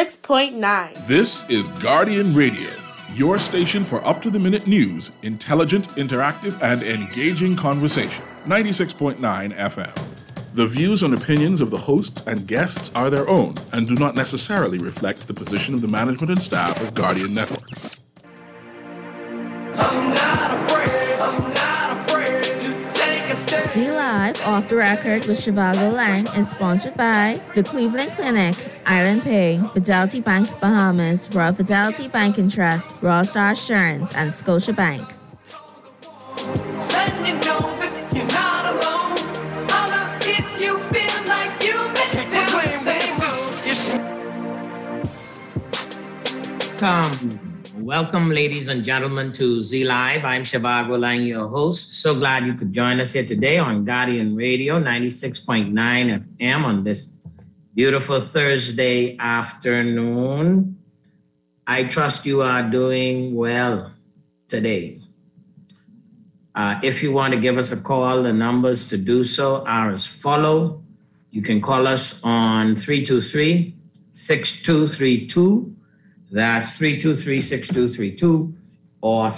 96.9. This is Guardian Radio, your station for up-to-the-minute news, intelligent, interactive, and engaging conversation. 96.9 FM. The views and opinions of the hosts and guests are their own and do not necessarily reflect the position of the management and staff of Guardian Network. I'm not afraid to take a stand. Z Live Off the Record with Shivago Lang is sponsored by the Cleveland Clinic, Island Pay, Fidelity Bank Bahamas, Royal Fidelity Bank and Trust, Royal Star Assurance, and Scotia Bank. Welcome, ladies and gentlemen, to Z Live. I'm Shivago Lang, your host. So glad you could join us here today on Guardian Radio 96.9 FM on this beautiful Thursday afternoon. I trust you are doing well today. If you want to give us a call, the numbers to do so are as follow. You can call us on 323-6232. That's 323-6232 or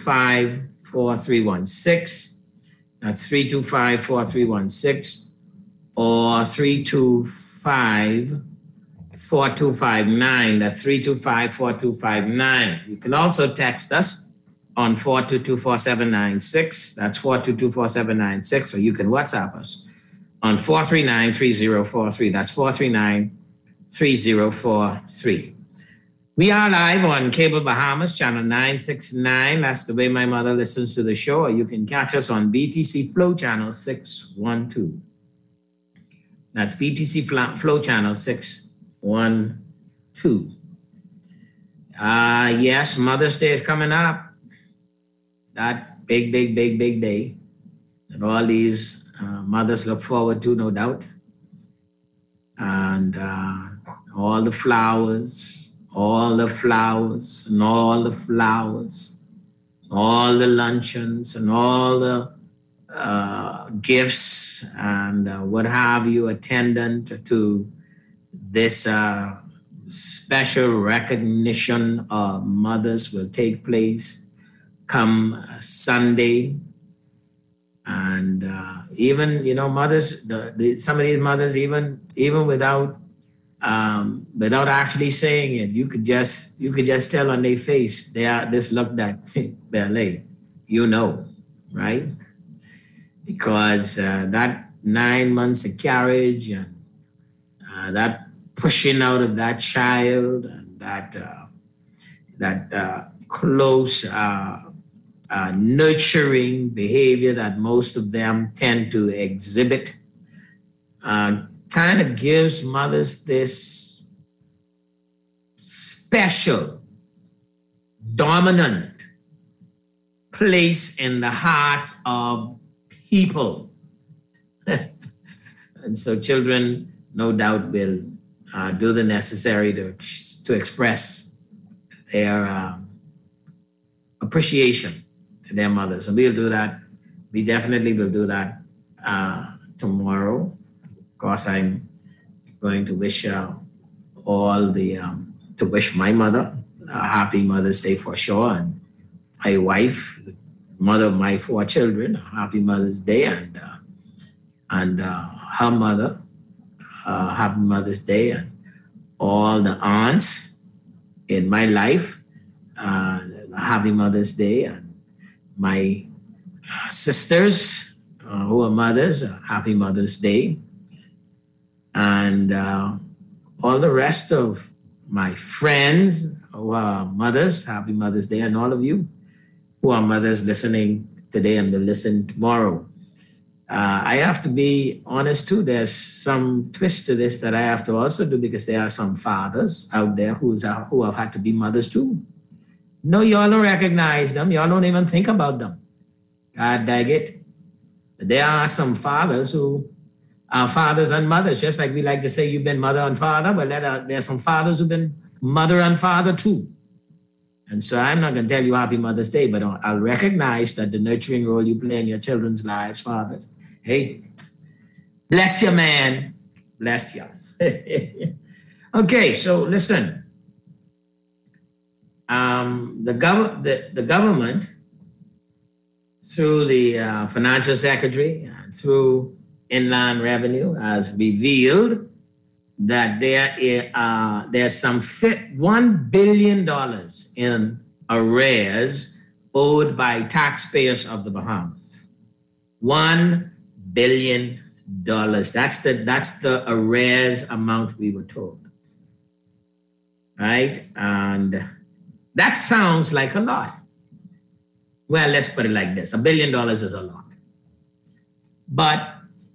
325-4316. That's 325-4316 or 325-4259. That's 325-4259. You can also text us on 422-4796. That's 422-4796. Or you can WhatsApp us on 439-3043. That's 439-3043. We are live on Cable Bahamas, channel 969. That's the way my mother listens to the show. Or you can catch us on BTC Flow channel 612. That's BTC Flow channel 612. Yes, Mother's Day is coming up. That big day that all these mothers look forward to, no doubt. And all the flowers and all the luncheons and all the gifts and what have you attendant to this special recognition of mothers will take place come Sunday. And even, mothers, some of these mothers, even without actually saying it, you could just tell on their face, they are this look that they're late, right? Because that 9 months of carriage and that pushing out of that child and that close nurturing behavior that most of them tend to exhibit kind of gives mothers this special, dominant place in the hearts of people. And so children, no doubt, will do the necessary to express their appreciation to their mothers. And we'll do that. We definitely will do that tomorrow. Of course, I'm going to wish wish my mother a happy Mother's Day for sure, and my wife, mother of my 4 children, a happy Mother's Day, and her mother, happy Mother's Day, and all the aunts in my life, happy Mother's Day, and my sisters who are mothers, happy Mother's Day. And all the rest of my friends who are mothers, happy Mother's Day, and all of you who are mothers listening today and will listen tomorrow. I have to be honest too, there's some twist to this that I have to also do because there are some fathers out there who have had to be mothers too. No, y'all don't recognize them. Y'all don't even think about them. God dang it. There are some fathers who are fathers and mothers, just like we like to say you've been mother and father. Well, there are some fathers who've been mother and father too. And so I'm not going to tell you Happy Mother's Day, but I'll recognize that the nurturing role you play in your children's lives, fathers. Hey, bless you, man. Bless you. Okay, so listen. The government, through the financial secretary and through Inland Revenue, has revealed that there's some $1 billion in arrears owed by taxpayers of the Bahamas. $1 billion. That's the arrears amount we were told. Right? And that sounds like a lot. Well, let's put it like this. $1 billion is a lot. But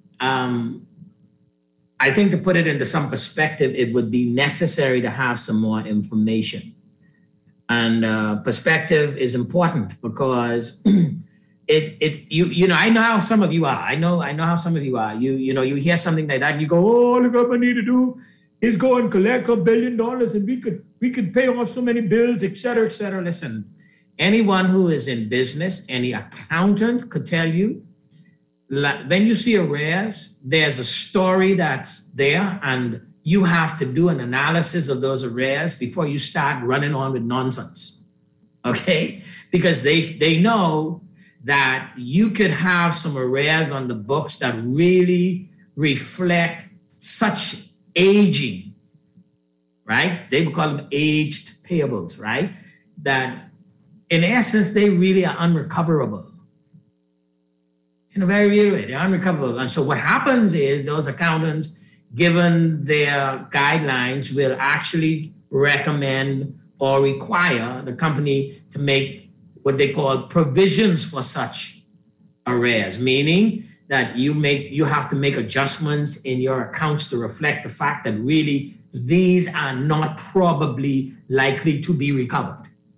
I think to put it into some perspective, it would be necessary to have some more information. And perspective is important because I know how some of you are. I know how some of you are. You hear something like that and you go, oh, look what I need to do is go and collect $1 billion and we could pay off so many bills, et cetera, et cetera. Listen, anyone who is in business, any accountant could tell you, when you see arrears, there's a story that's there, and you have to do an analysis of those arrears before you start running on with nonsense, okay? Because they know that you could have some arrears on the books that really reflect such aging, right? They would call them aged payables, right? That in essence, they really are unrecoverable. In a very real way, they're unrecoverable. And so what happens is those accountants, given their guidelines, will actually recommend or require the company to make what they call provisions for such arrears, meaning that you have to make adjustments in your accounts to reflect the fact that really these are not probably likely to be recovered.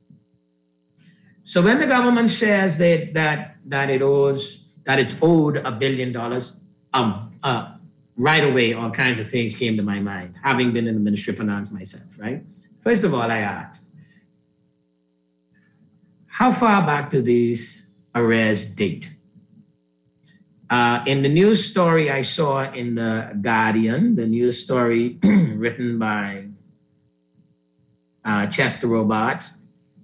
So when the government says that it's owed $1 billion, right away, all kinds of things came to my mind, having been in the Ministry of Finance myself, right? First of all, I asked, how far back do these arrears date? In the news story I saw in The Guardian, the news story written by Chester Robarts,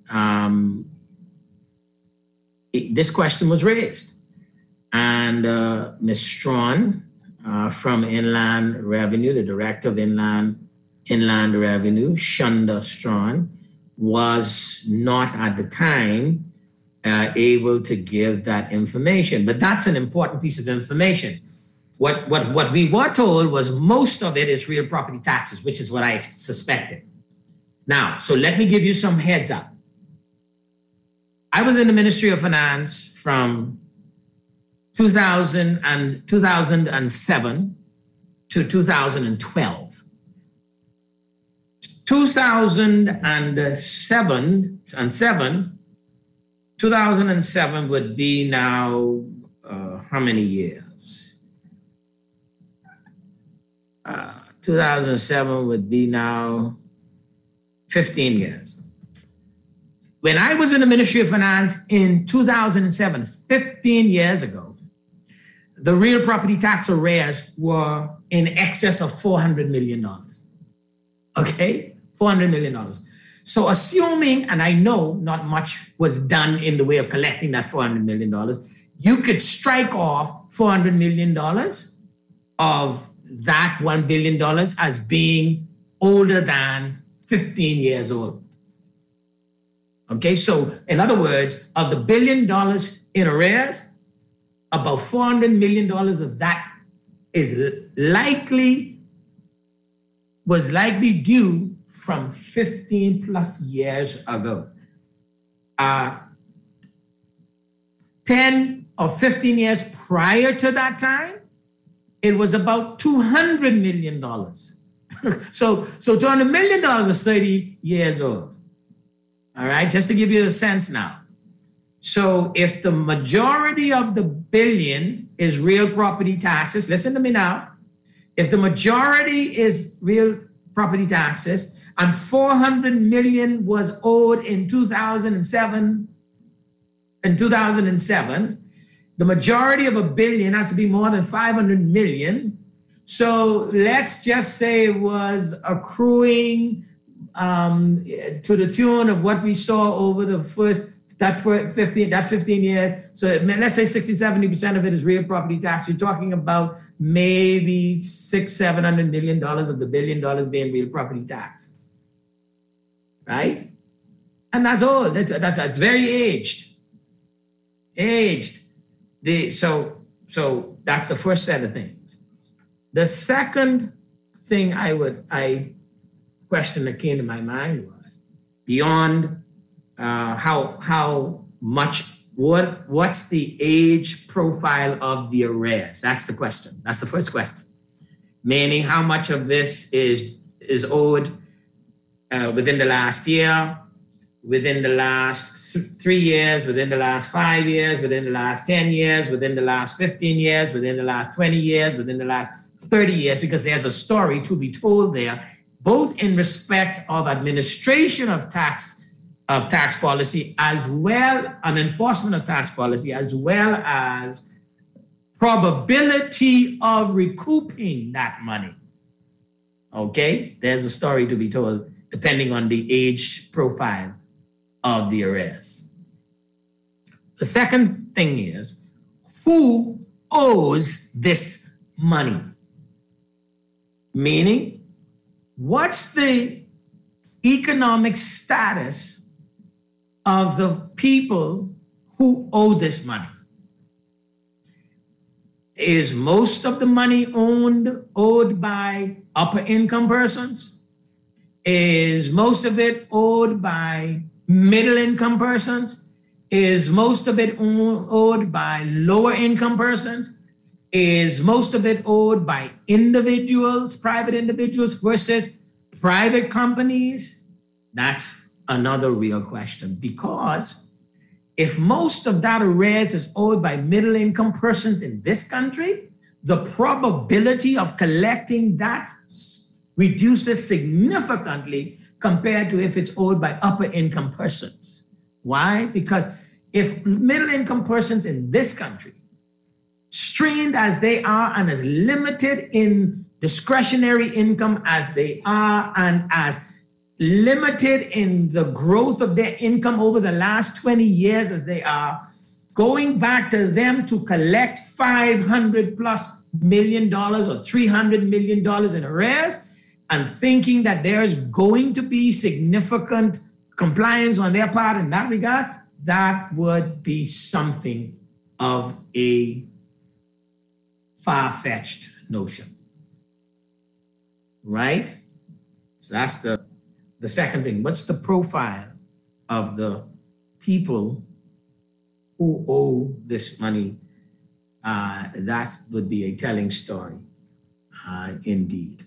this question was raised. And Ms. Strawn from Inland Revenue, the Director of Inland Revenue, Shunda Strawn, was not at the time able to give that information. But that's an important piece of information. What we were told was most of it is real property taxes, which is what I suspected. Now, so let me give you some heads up. I was in the Ministry of Finance from 2007 to 2012. 2007 would be now how many years? 2007 would be now 15 years. When I was in the Ministry of Finance in 2007, 15 years ago, the real property tax arrears were in excess of $400 million. Okay, $400 million. So assuming, and I know not much was done in the way of collecting that $400 million, you could strike off $400 million of that $1 billion as being older than 15 years old. Okay, so in other words, of the $1 billion in arrears, about $400 million of that was likely due from 15 plus years ago. 10 or 15 years prior to that time, it was about $200 million. So $200 million is 30 years old. All right, just to give you a sense now. So if the majority of the billion is real property taxes, listen to me now. If the majority is real property taxes and 400 million was owed in 2007, the majority of $1 billion has to be more than 500 million. So let's just say it was accruing to the tune of what we saw over the first 15 years. So let's say 60-70% of it is real property tax. You're talking about maybe $600-700 million of the $1 billion being real property tax, right? And that's all. That's very aged. So that's the first set of things. The second thing I question that came to my mind was beyond how much, what's the age profile of the arrears? That's the question. That's the first question. Meaning how much of this is owed within the last year, within the last 3 years, within the last 5 years, within the last 10 years, within the last 15 years, within the last 20 years, within the last 30 years, because there's a story to be told there, both in respect of administration of tax policy, as well an enforcement of tax policy, as well as probability of recouping that money. Okay, there's a story to be told depending on the age profile of the arrears. The second thing is, who owes this money? Meaning, what's the economic status of the people who owe this money? Is most of the money owed by upper income persons? Is most of it owed by middle income persons? Is most of it owed by lower income persons? Is most of it owed by individuals, private individuals versus private companies? That's another real question, because if most of that arrears is owed by middle income persons in this country, the probability of collecting that reduces significantly compared to if it's owed by upper income persons. Why? Because if middle income persons in this country, strained as they are and as limited in discretionary income as they are, and as limited in the growth of their income over the last 20 years as they are, going back to them to collect $500+ million or $300 million in arrears and thinking that there's going to be significant compliance on their part in that regard, that would be something of a far-fetched notion, right? So that's the second thing. What's the profile of the people who owe this money? That would be a telling story, indeed.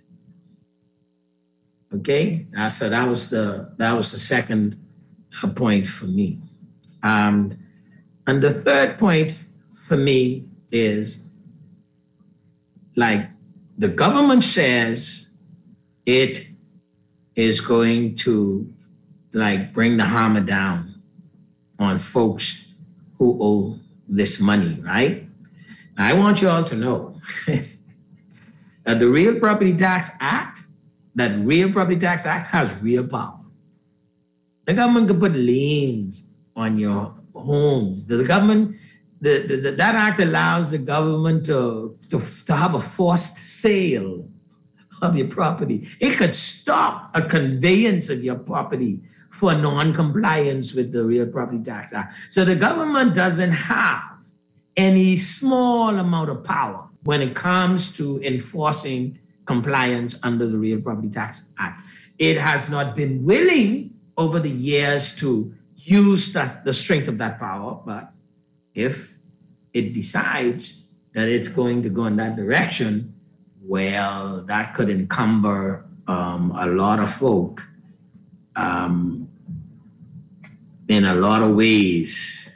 Okay, so that was the second point for me. And the third point for me is, like, the government says it is going to, like, bring the hammer down on folks who owe this money, right? Now, I want you all to know that the Real Property Tax Act, has real power. The government can put liens on your homes. The government, that act allows the government to have a forced sale of your property. It could stop a conveyance of your property for non-compliance with the Real Property Tax Act. So the government doesn't have any small amount of power when it comes to enforcing compliance under the Real Property Tax Act. It has not been willing over the years to use the strength of that power, but if it decides that it's going to go in that direction, well, that could encumber a lot of folk in a lot of ways.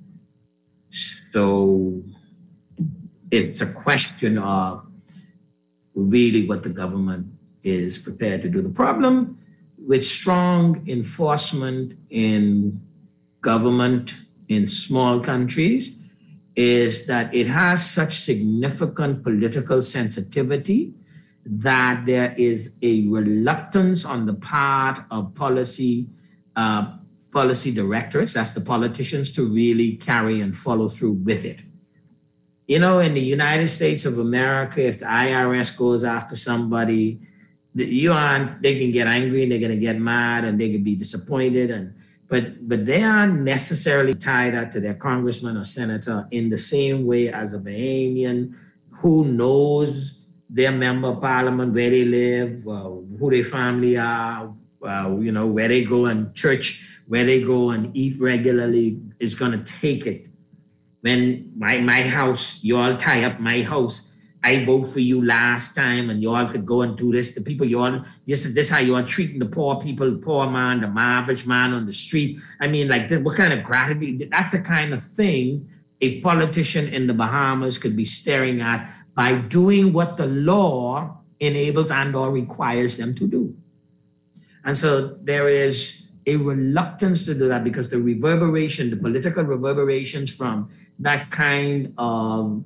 So it's a question of really what the government is prepared to do. The problem with strong enforcement in government in small countries is that it has such significant political sensitivity that there is a reluctance on the part of policy directorates, that's the politicians, to really carry and follow through with it. You know, in the United States of America, if the IRS goes after somebody, they can get angry and they're going to get mad and they can be disappointed, but they aren't necessarily tied up to their congressman or senator in the same way as a Bahamian who knows their member of parliament, where they live, who their family are, where they go and church, where they go and eat regularly, is going to take it. When my house, you all tie up my house, I vote for you last time and you all could go and do this. The people this is how you are treating the poor people, the poor man, the average man on the street. I mean, like, what kind of gratitude? That's the kind of thing a politician in the Bahamas could be staring at by doing what the law enables and or requires them to do. And so there is a reluctance to do that because the political reverberations from that kind of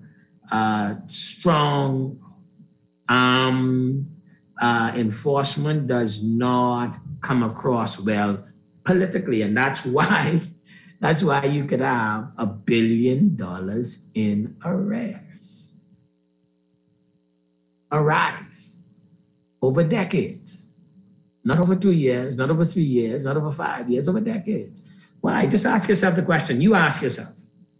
strong enforcement does not come across well politically. And that's why you could have $1 billion in arrears arise over decades. Not over 2 years, not over 3 years, not over 5 years, over decades. Why? Just ask yourself the question. You ask yourself,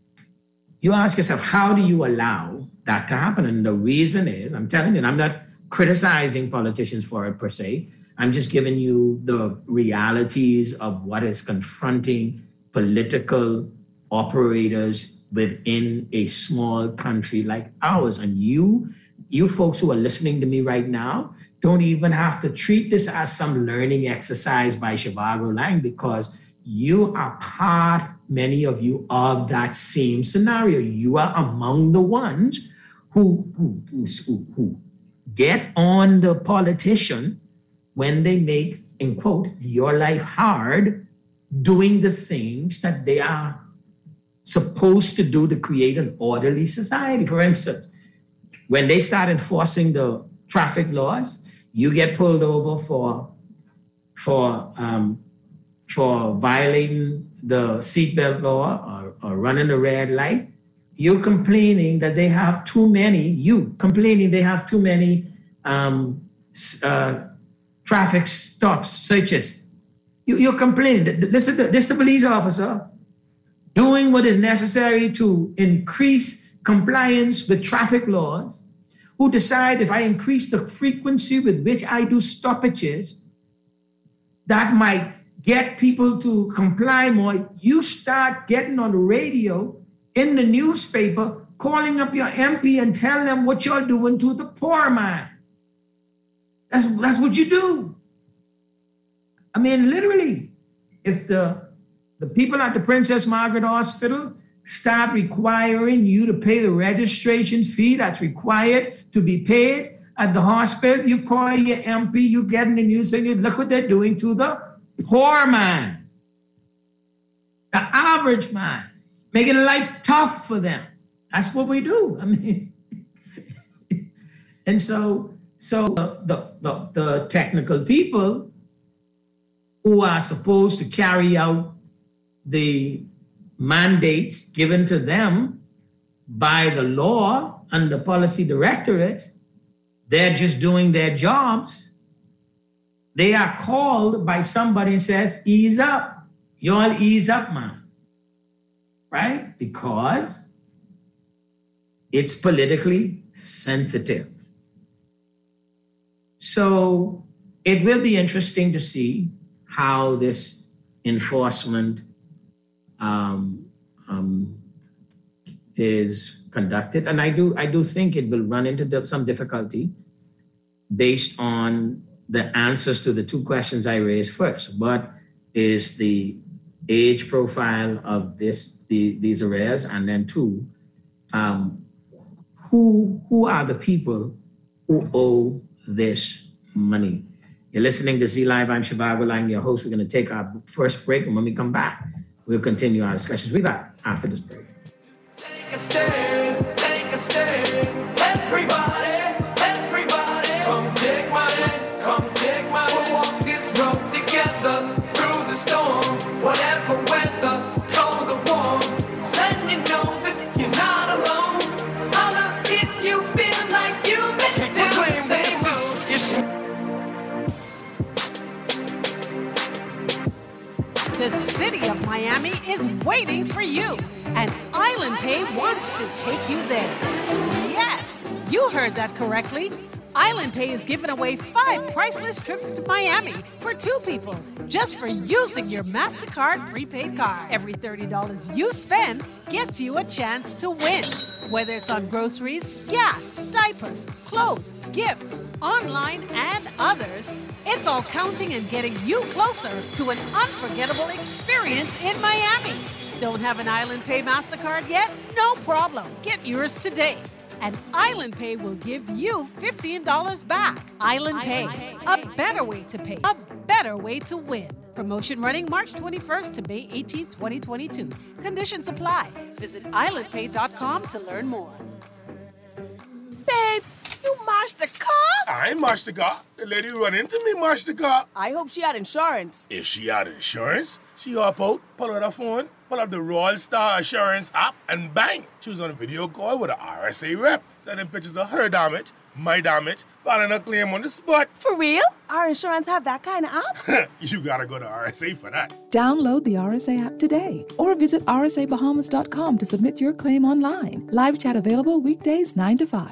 how do you allow that to happen? And the reason is, I'm telling you, I'm not criticizing politicians for it per se. I'm just giving you the realities of what is confronting political operators within a small country like ours. And you folks who are listening to me right now don't even have to treat this as some learning exercise by Zhivago Lang, because you are part, many of you, of that same scenario. You are among the ones who get on the politician when they make, in quote, your life hard, doing the things that they are supposed to do to create an orderly society. For instance, when they start enforcing the traffic laws, you get pulled over for violating the seatbelt law or running the red light. You're complaining that they have too many traffic stops, searches. You're complaining. This is the police officer doing what is necessary to increase compliance with traffic laws, who decide if I increase the frequency with which I do stoppages, that might get people to comply more. You start getting on the radio, in the newspaper, calling up your MP and telling them what you're doing to the poor man. That's what you do. I mean, literally, if the people at the Princess Margaret Hospital start requiring you to pay the registration fee that's required to be paid at the hospital, you call your MP, you get in the news saying, look what they're doing to the poor man, the average man, making life tough for them. That's what we do. I mean, and so the technical people who are supposed to carry out the mandates given to them by the law and the policy directorate, they're just doing their jobs. They are called by somebody and says, ease up. You all ease up, man. Right? Because it's politically sensitive. So it will be interesting to see how this enforcement is conducted. And I do think it will run into some difficulty based on the answers to the two questions I raised first. What is the age profile of these arrears? And then two, who are the people who owe this money? You're listening to Z Live. I'm Zhivago Lang, your host. We're going to take our first break, and when we come back, we'll continue our discussions. We'll be back after this break. Take a stand, everybody, come The city of Miami is waiting for you, and Island Pay wants to take you there. Yes, you heard that correctly. Island Pay is giving away 5 priceless trips to Miami for 2 people just for using your MasterCard prepaid card. Every $30 you spend gets you a chance to win. Whether it's on groceries, gas, diapers, clothes, gifts, online, and others, it's all counting and getting you closer to an unforgettable experience in Miami. Don't have an Island Pay MasterCard yet? No problem. Get yours today. And Island Pay will give you $15 back. Island Pay, a better way to pay, a better way to win. Promotion running March 21st to May 18, 2022. Conditions apply. Visit islandpay.com to learn more. Babe, you mashed the car? I ain't mashed the car. The lady who run into me mashed the car. I hope she had insurance. If she had insurance, she hop out, pull out her phone, pull up the Royal Star Assurance app, and bang! She was on a video call with an RSA rep, sending pictures of her damage, my damage, filing a claim on the spot. For real? Our insurance have that kind of app? You gotta go to RSA for that. Download the RSA app today or visit rsabahamas.com to submit your claim online. Live chat available weekdays 9 to 5.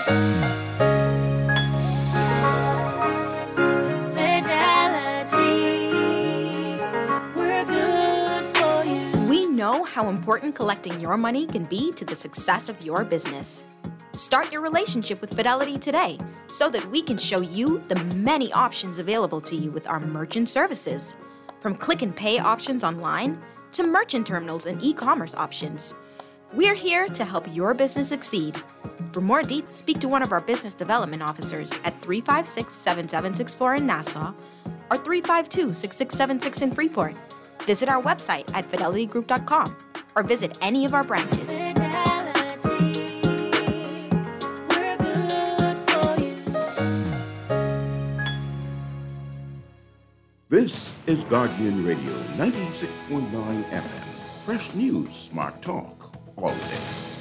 We know how important collecting your money can be to the success of your business. Start your relationship with Fidelity today so that we can show you the many options available to you with our merchant services. From click and pay options online to merchant terminals and e-commerce options. We're here to help your business succeed. For more details, speak to one of our business development officers at 356-7764 in Nassau or 352-6676 in Freeport. Visit our website at fidelitygroup.com or visit any of our branches. This is Guardian Radio 96.9 FM. Fresh news, smart talk, all day.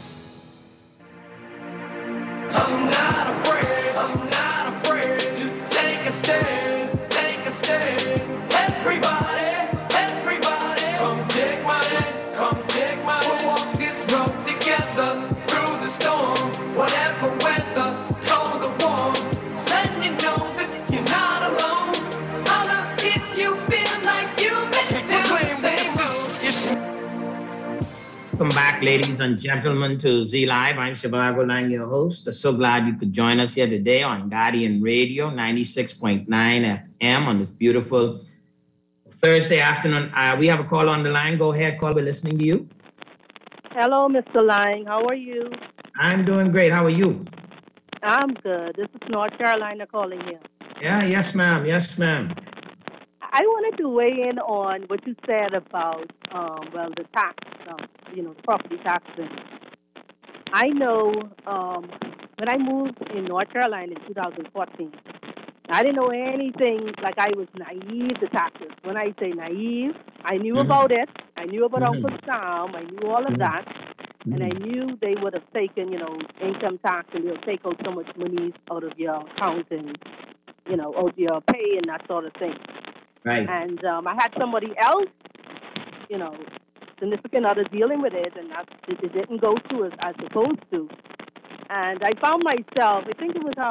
I'm not afraid to take a stand, take a stand. Everybody, come take my hand, come take my hand. We'll walk this road together through the storm, whatever weather, cold or warm. Just letting you know that you're not alone. Holla if you feel like you've been down the same road. Welcome back, ladies and gentlemen, to Z Live. I'm Shivago Lang, your host. I'm so glad you could join us here today on Guardian Radio 96.9 FM on this beautiful Thursday afternoon. We have a call on the line. Go ahead, call. We're listening to you. Hello, Mr. Lang. How are you? I'm doing great. How are you? I'm good. This is North Carolina calling here. Yeah, yes, ma'am. Yes, ma'am. I wanted to weigh in on what you said about, the tax, property taxes. I know when I moved in North Carolina in 2014, I didn't know anything, like I was naive to taxes. When I say naive, I knew about it. I knew about Uncle Sam. I knew all of that. And I knew they would have taken, income tax, and they'll take out so much money out of your account and, out your pay and that sort of thing. Right. And I had somebody else, significant other dealing with it, and it didn't go through as supposed to. And I found myself, I think it was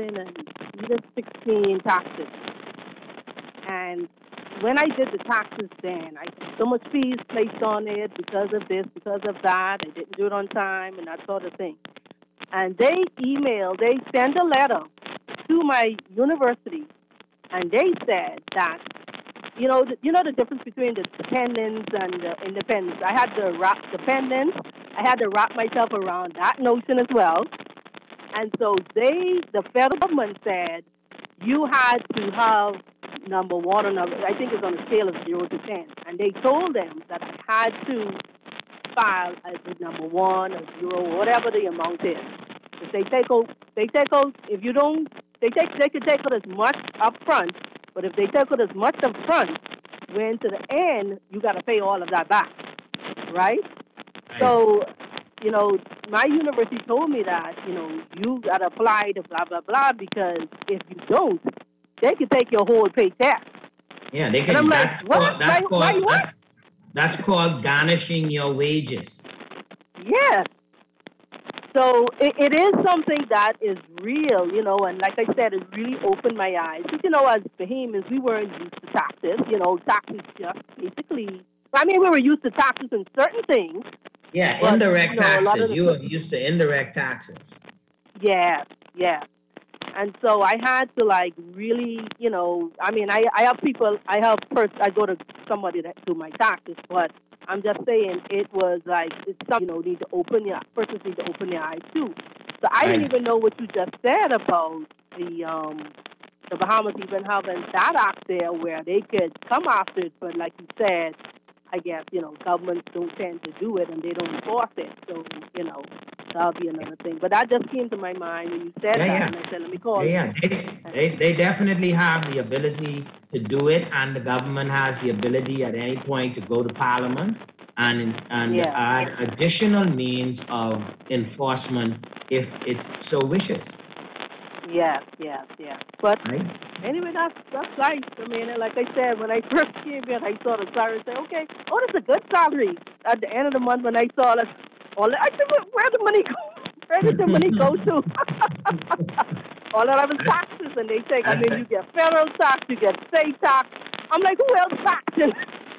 2016 taxes. And when I did the taxes then, I had so much fees placed on it because of this, because of that. I didn't do it on time and that sort of thing. And they sent a letter to my university, and they said that, the difference between the dependents and the independents. I had to wrap dependents. I had to wrap myself around that notion as well. And so the federal government said you had to have number one or number, I think it's on a scale of 0 to 10. And they told them that I had to file as a number 1 or 0, whatever the amount is. If they take out, if you don't, they could take out as much up front, but if they take out as much up front, when to the end, you got to pay all of that back, right? So, my university told me that, you got to apply to blah, blah, blah, because if you don't, they could take your whole paycheck. Yeah, they can. And I'm like, That's what? That's called garnishing your wages. Yes. So it is something that is real, you know, and like I said, it really opened my eyes. Because, you know, as Bahamians, we weren't used to taxes. You know, taxes just basically, I mean, we were used to taxes in certain things. Yeah, but, indirect taxes. you You were used to indirect taxes. Yeah. And so I had to like really, you know, I mean, I have people, I go to somebody that do my taxes, but I'm just saying it was like, it's something, you know, persons need to open their eyes too. So I didn't even know what you just said about the Bahamas even having that act there where they could come after it, but like you said, I guess, you know, governments don't tend to do it and they don't enforce it. So, you know, that'll be another thing. But that just came to my mind when you said that, and I said, let me call you. Yeah, they definitely have the ability to do it, and the government has the ability at any point to go to Parliament and add additional means of enforcement if it so wishes. Yes. But anyway, that's nice. I mean, like I said, when I first came in, I saw the salary and said, okay, that's a good salary. At the end of the month, when I saw that, I said, where the money go? Where did the money go to? All of them taxes, and they take. I mean, you get federal tax, you get state tax. I'm like, who else taxes?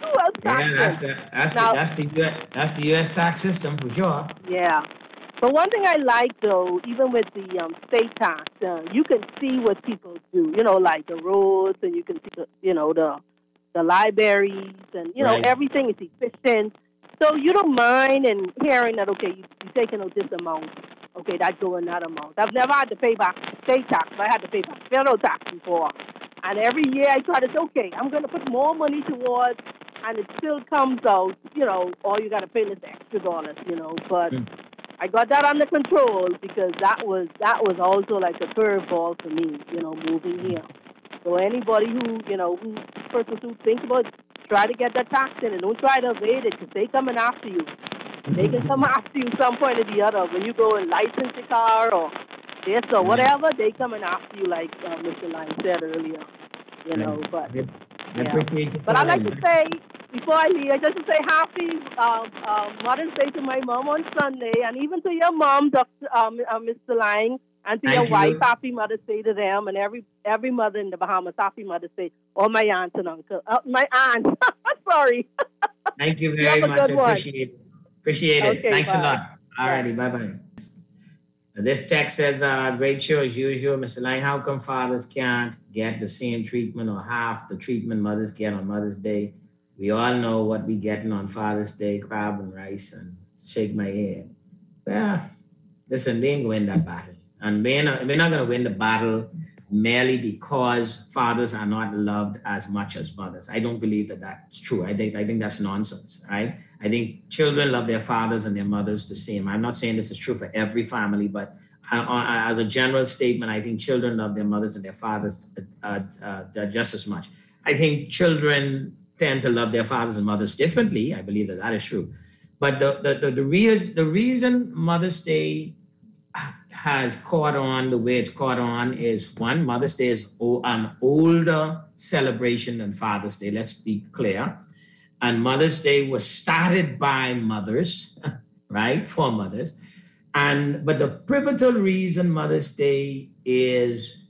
Yeah, that's the U.S. tax system for sure. Yeah. But one thing I like, though, even with the state tax, you can see what people do. You know, like the roads, and you can see, the libraries, and, you know, everything is efficient. So you don't mind and hearing that, okay, you're taking out this amount. Okay, that's going that amount. I've never had to pay back state tax, but I had to pay back federal tax before. And every year I try to say, okay, I'm going to put more money towards, and it still comes out, you know, all you got to pay is extra dollars, you know, but... I got that under control because that was also like a curveball for me, you know, moving here. So anybody persons who think about try to get that tax in and don't try to evade it because they coming after you. They can come after you some point or the other. When you go and license your car or this or whatever, they coming after you like Mr. Lang said earlier, you know, but... But I'd like to say, before I leave, I just to say happy Mother's Day to my mom on Sunday, and even to your mom, Mr. Lang, and to your wife, happy Mother's Day to them, and every mother in the Bahamas, happy Mother's Day, all my aunts and uncles. My aunt, sorry. Thank you very much. Appreciate it. Okay, Thanks bye. a lot. All righty, bye-bye. This text says, great show as usual. Mr. Lang, how come fathers can't get the same treatment or half the treatment mothers get on Mother's Day? We all know what we getting on Father's Day, crab and rice, and shake my head. Well, listen, we ain't going to win that battle. And we're not going to win the battle merely because fathers are not loved as much as mothers. I don't believe that that's true. I think that's nonsense, right? I think children love their fathers and their mothers the same. I'm not saying this is true for every family, but as a general statement, I think children love their mothers and their fathers just as much. I think children tend to love their fathers and mothers differently. I believe that is true. But the reason Mother's Day has caught on the way it's caught on is, one, Mother's Day is an older celebration than Father's Day. Let's be clear. And Mother's Day was started by mothers, right, for mothers. But the pivotal reason Mother's Day is,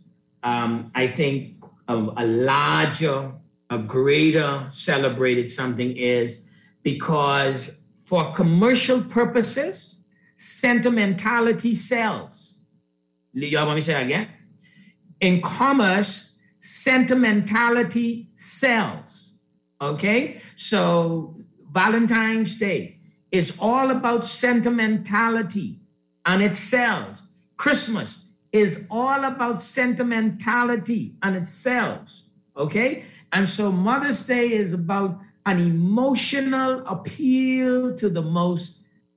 I think, a larger, a greater celebrated something is because for commercial purposes, sentimentality sells. Y'all want me to say that again? In commerce, sentimentality sells. Okay? So Valentine's Day is all about sentimentality and it sells. Christmas is all about sentimentality and it sells. Okay? And so Mother's Day is about an emotional appeal to the most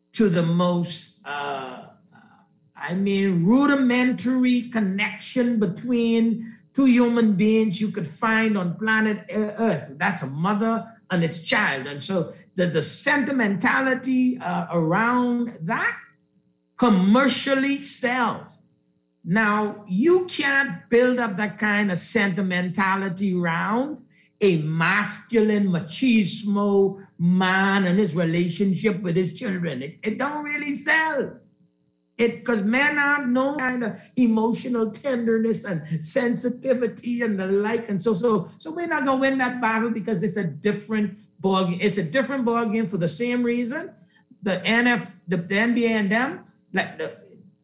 rudimentary connection between two human beings you could find on planet Earth. That's a mother and its child. And so the sentimentality around that commercially sells. Now, you can't build up that kind of sentimentality around a masculine machismo man and his relationship with his children. It don't really sell. Because men have no kind of emotional tenderness and sensitivity and the like. And so we're not gonna win that battle because it's a different ball game. It's a different ball game for the same reason. The NBA and them, like the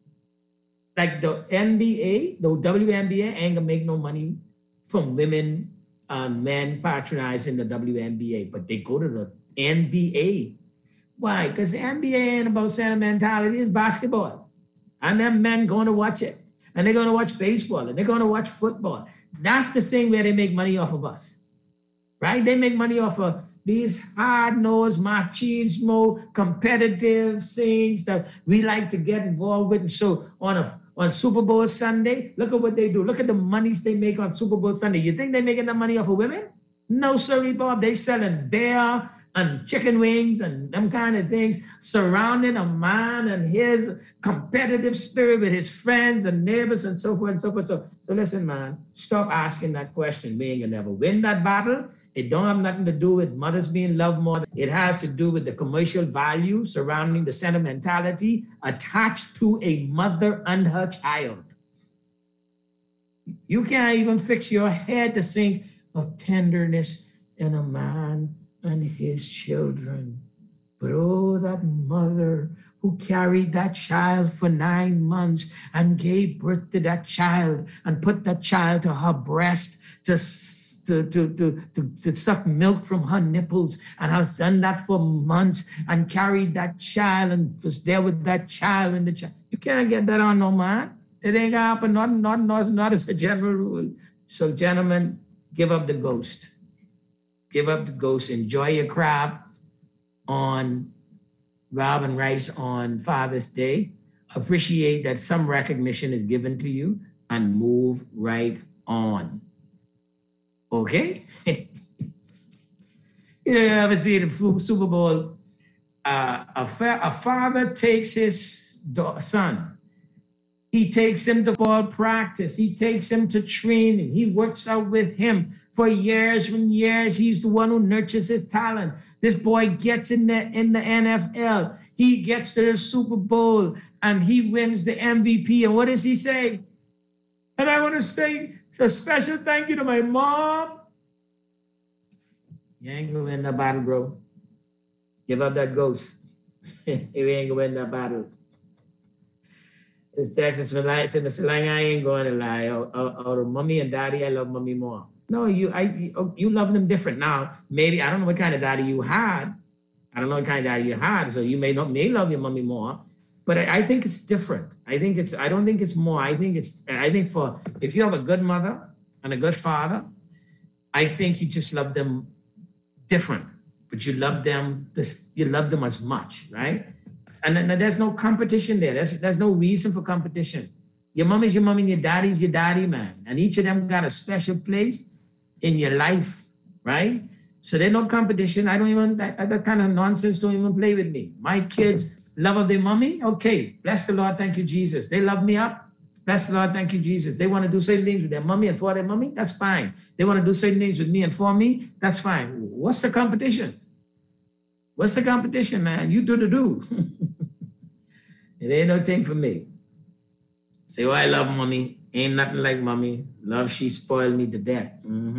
NBA, the WNBA ain't gonna make no money from women and men patronizing the WNBA, but they go to the NBA. Why? Because the NBA ain't about sentimentality, it's basketball. And them men going to watch it. And they're going to watch baseball and they're going to watch football. That's the thing where they make money off of us, right? They make money off of these hard-nosed, machismo, competitive things that we like to get involved with. And so on Super Bowl Sunday, look at what they do. Look at the monies they make on Super Bowl Sunday. You think they're making the money off of women? No, sorry, Bob. They selling beer and chicken wings and them kind of things, surrounding a man and his competitive spirit with his friends and neighbors and so forth and so forth. So listen, man, stop asking that question. We ain't gonna never win that battle. It don't have nothing to do with mothers being loved more. It has to do with the commercial value surrounding the sentimentality attached to a mother and her child. You can't even fix your head to think of tenderness in a man and his children. But oh, that mother who carried that child for 9 months and gave birth to that child and put that child to her breast to suck milk from her nipples and has done that for months and carried that child and was there with that child and the child. You can't get that on no man. It ain't gonna happen, not as a general rule. So gentlemen, give up the ghost. Give up the ghost. Enjoy your crab on Robin Rice on Father's Day. Appreciate that some recognition is given to you and move right on. Okay? You ever see the Super Bowl? A father takes his son. He takes him to ball practice. He takes him to training. He works out with him for years and years. He's the one who nurtures his talent. This boy gets in the NFL. He gets to the Super Bowl and he wins the MVP. And what does he say? And I want to say a special thank you to my mom. You ain't gonna win that battle, bro. Give up that ghost. You ain't gonna win that battle. This Texas said, Mr. Lang, I ain't going to lie. Out of mommy and daddy, I love mommy more. No, you love them different. Now, maybe, I don't know what kind of daddy you had. So you may love your mommy more, but I think it's different. I don't think it's more. I think if you have a good mother and a good father, I think you just love them different, but you love them as much, right? And then there's no competition there. There's no reason for competition. Your mom is your mom and your daddy's your daddy, man. And each of them got a special place in your life, right? So there's no competition. I don't even, that kind of nonsense don't even play with me. My kids love their mommy. Okay, bless the Lord, thank you, Jesus. They love me up. Bless the Lord, thank you, Jesus. They want to do certain things with their mommy and for their mommy. That's fine. They want to do certain things with me and for me. That's fine. What's the competition? What's the competition, man? You do. It ain't no thing for me. Say, I love mommy. Ain't nothing like mommy. Love, she spoiled me to death.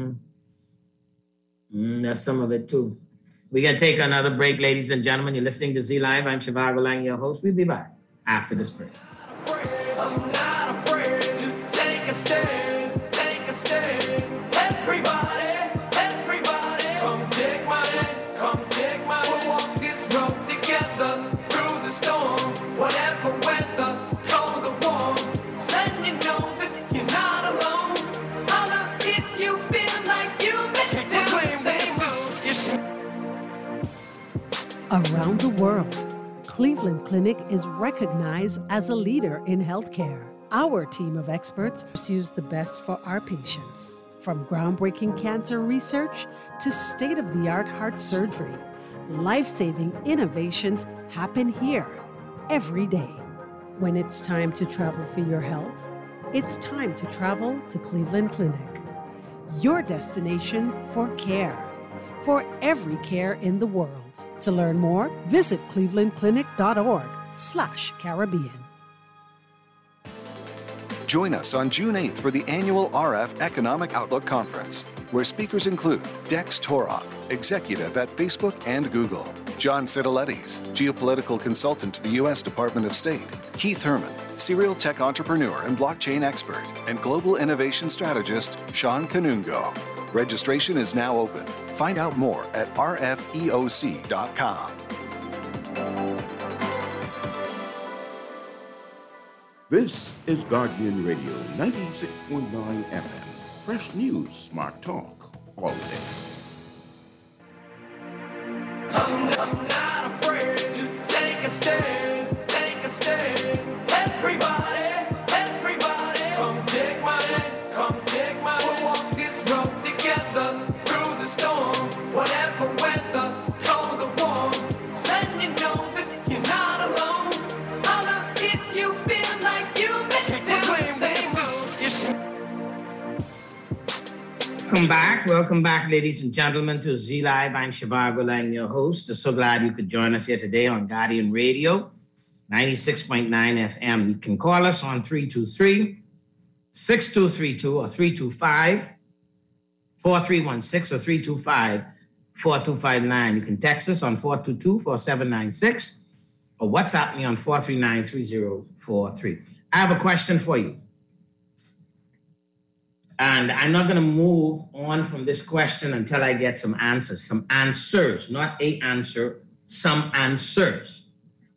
That's some of it too. We're going to take another break, ladies and gentlemen. You're listening to Z Live. I'm Shivago Lang, your host. We'll be back after this break. I'm not afraid to take a stand. Take a stand. Everybody, come take my hand. Come take my hand. We'll walk this road together through the storm. Whatever weather, cold or warm, letting you know that you're not alone. Holla if you feel like you've been down the same road. Around the world, Cleveland Clinic is recognized as a leader in healthcare. Our team of experts pursues the best for our patients. From groundbreaking cancer research to state-of-the-art heart surgery, life-saving innovations happen here every day. When it's time to travel for your health, it's time to travel to Cleveland Clinic. your destination for care. For every care in the world. To learn more, visit clevelandclinic.org/Caribbean. Join us on June 8th for the annual RF Economic Outlook Conference, where speakers include Dex Torok, executive at Facebook and Google, John Cittalettes, geopolitical consultant to the U.S. Department of State, Keith Herman, serial tech entrepreneur and blockchain expert, and global innovation strategist Sean Kanungo. Registration is now open. Find out more at rfeoc.com. This is Guardian Radio 96.9 FM. Fresh news, smart talk, all day. I'm not afraid to take a stand, take a stand. Everybody, come take my hand, come take my hand. We'll walk this road together through the storm, whatever weather, cold or warm. Let you know that you're not alone. Holler if you feel like you've been down the same road. Welcome back, ladies and gentlemen, to Z Live. I'm Shivago Lang, your host. I'm so glad you could join us here today on Guardian Radio, 96.9 FM. You can call us on 323-6232 or 325-4316 or 325-4259. You can text us on 422-4796 or WhatsApp me on 439-3043. I have a question for you. And I'm not going to move on from this question until I get some answers, not a answer, some answers.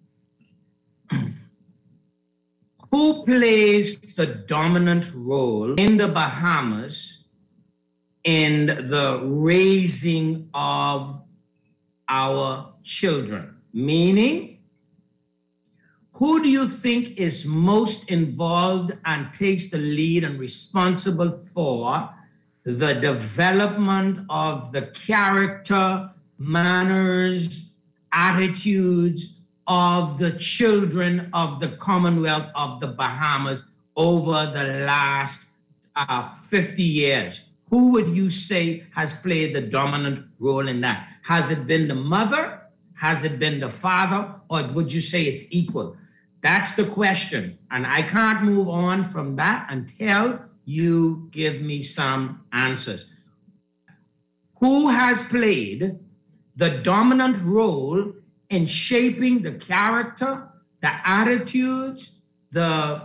Who plays the dominant role in the Bahamas in the raising of our children? Meaning, who do you think is most involved and takes the lead and responsible for the development of the character, manners, attitudes of the children of the Commonwealth of the Bahamas over the last 50 years? Who would you say has played the dominant role in that? Has it been the mother? Has it been the father? Or would you say it's equal? That's the question. And I can't move on from that until you give me some answers. Who has played the dominant role in shaping the character, the attitudes, the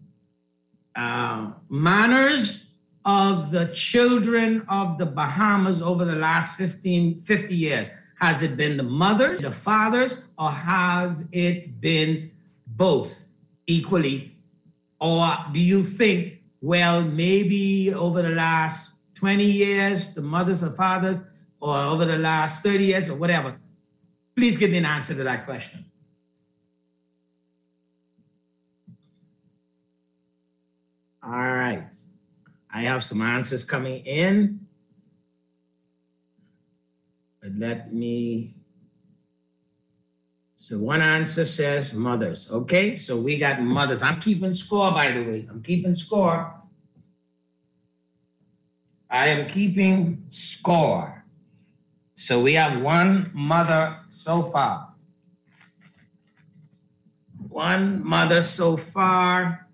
manners of the children of the Bahamas over the last 50 years? Has it been the mothers, the fathers, or has it been both equally? Or do you think, well, maybe over the last 20 years, the mothers or fathers, or over the last 30 years or whatever? Please give me an answer to that question. All right. I have some answers coming in. But let me... So one answer says mothers. Okay, so we got mothers. I'm keeping score, by the way. I'm keeping score. I am keeping score. So we have one mother so far. One mother so far.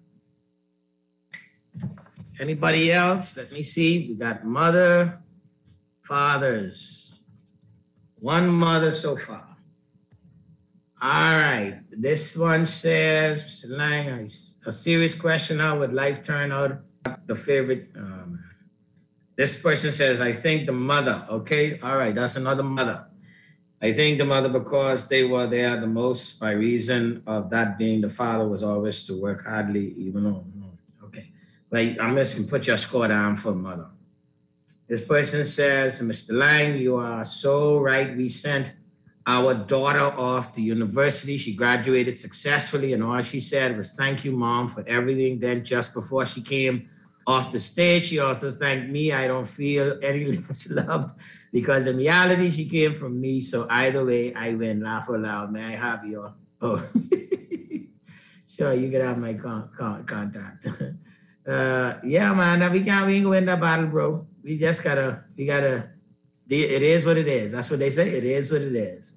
Anybody else? Let me see. We got mother, fathers. One mother so far. All right, this one says, Mr. Lang, a serious question, how would life turn out? The favorite, this person says, I think the mother, okay? All right, that's another mother. I think the mother because they were there the most by reason of that being the father was always to work hardly, even though, okay. But I'm just gonna put your score down for mother. This person says, Mr. Lang, you are so right. We sent our daughter off to university. She graduated successfully, and all she said was, thank you, Mom, for everything. Then just before she came off the stage, she also thanked me. I don't feel any less loved because in reality, she came from me. So either way, I win. Laugh out loud. May I have your, oh. Sure, you can have my contact. Yeah, man, we ain't gonna win that battle, bro. we gotta, it is what it is. That's what they say. It is what it is.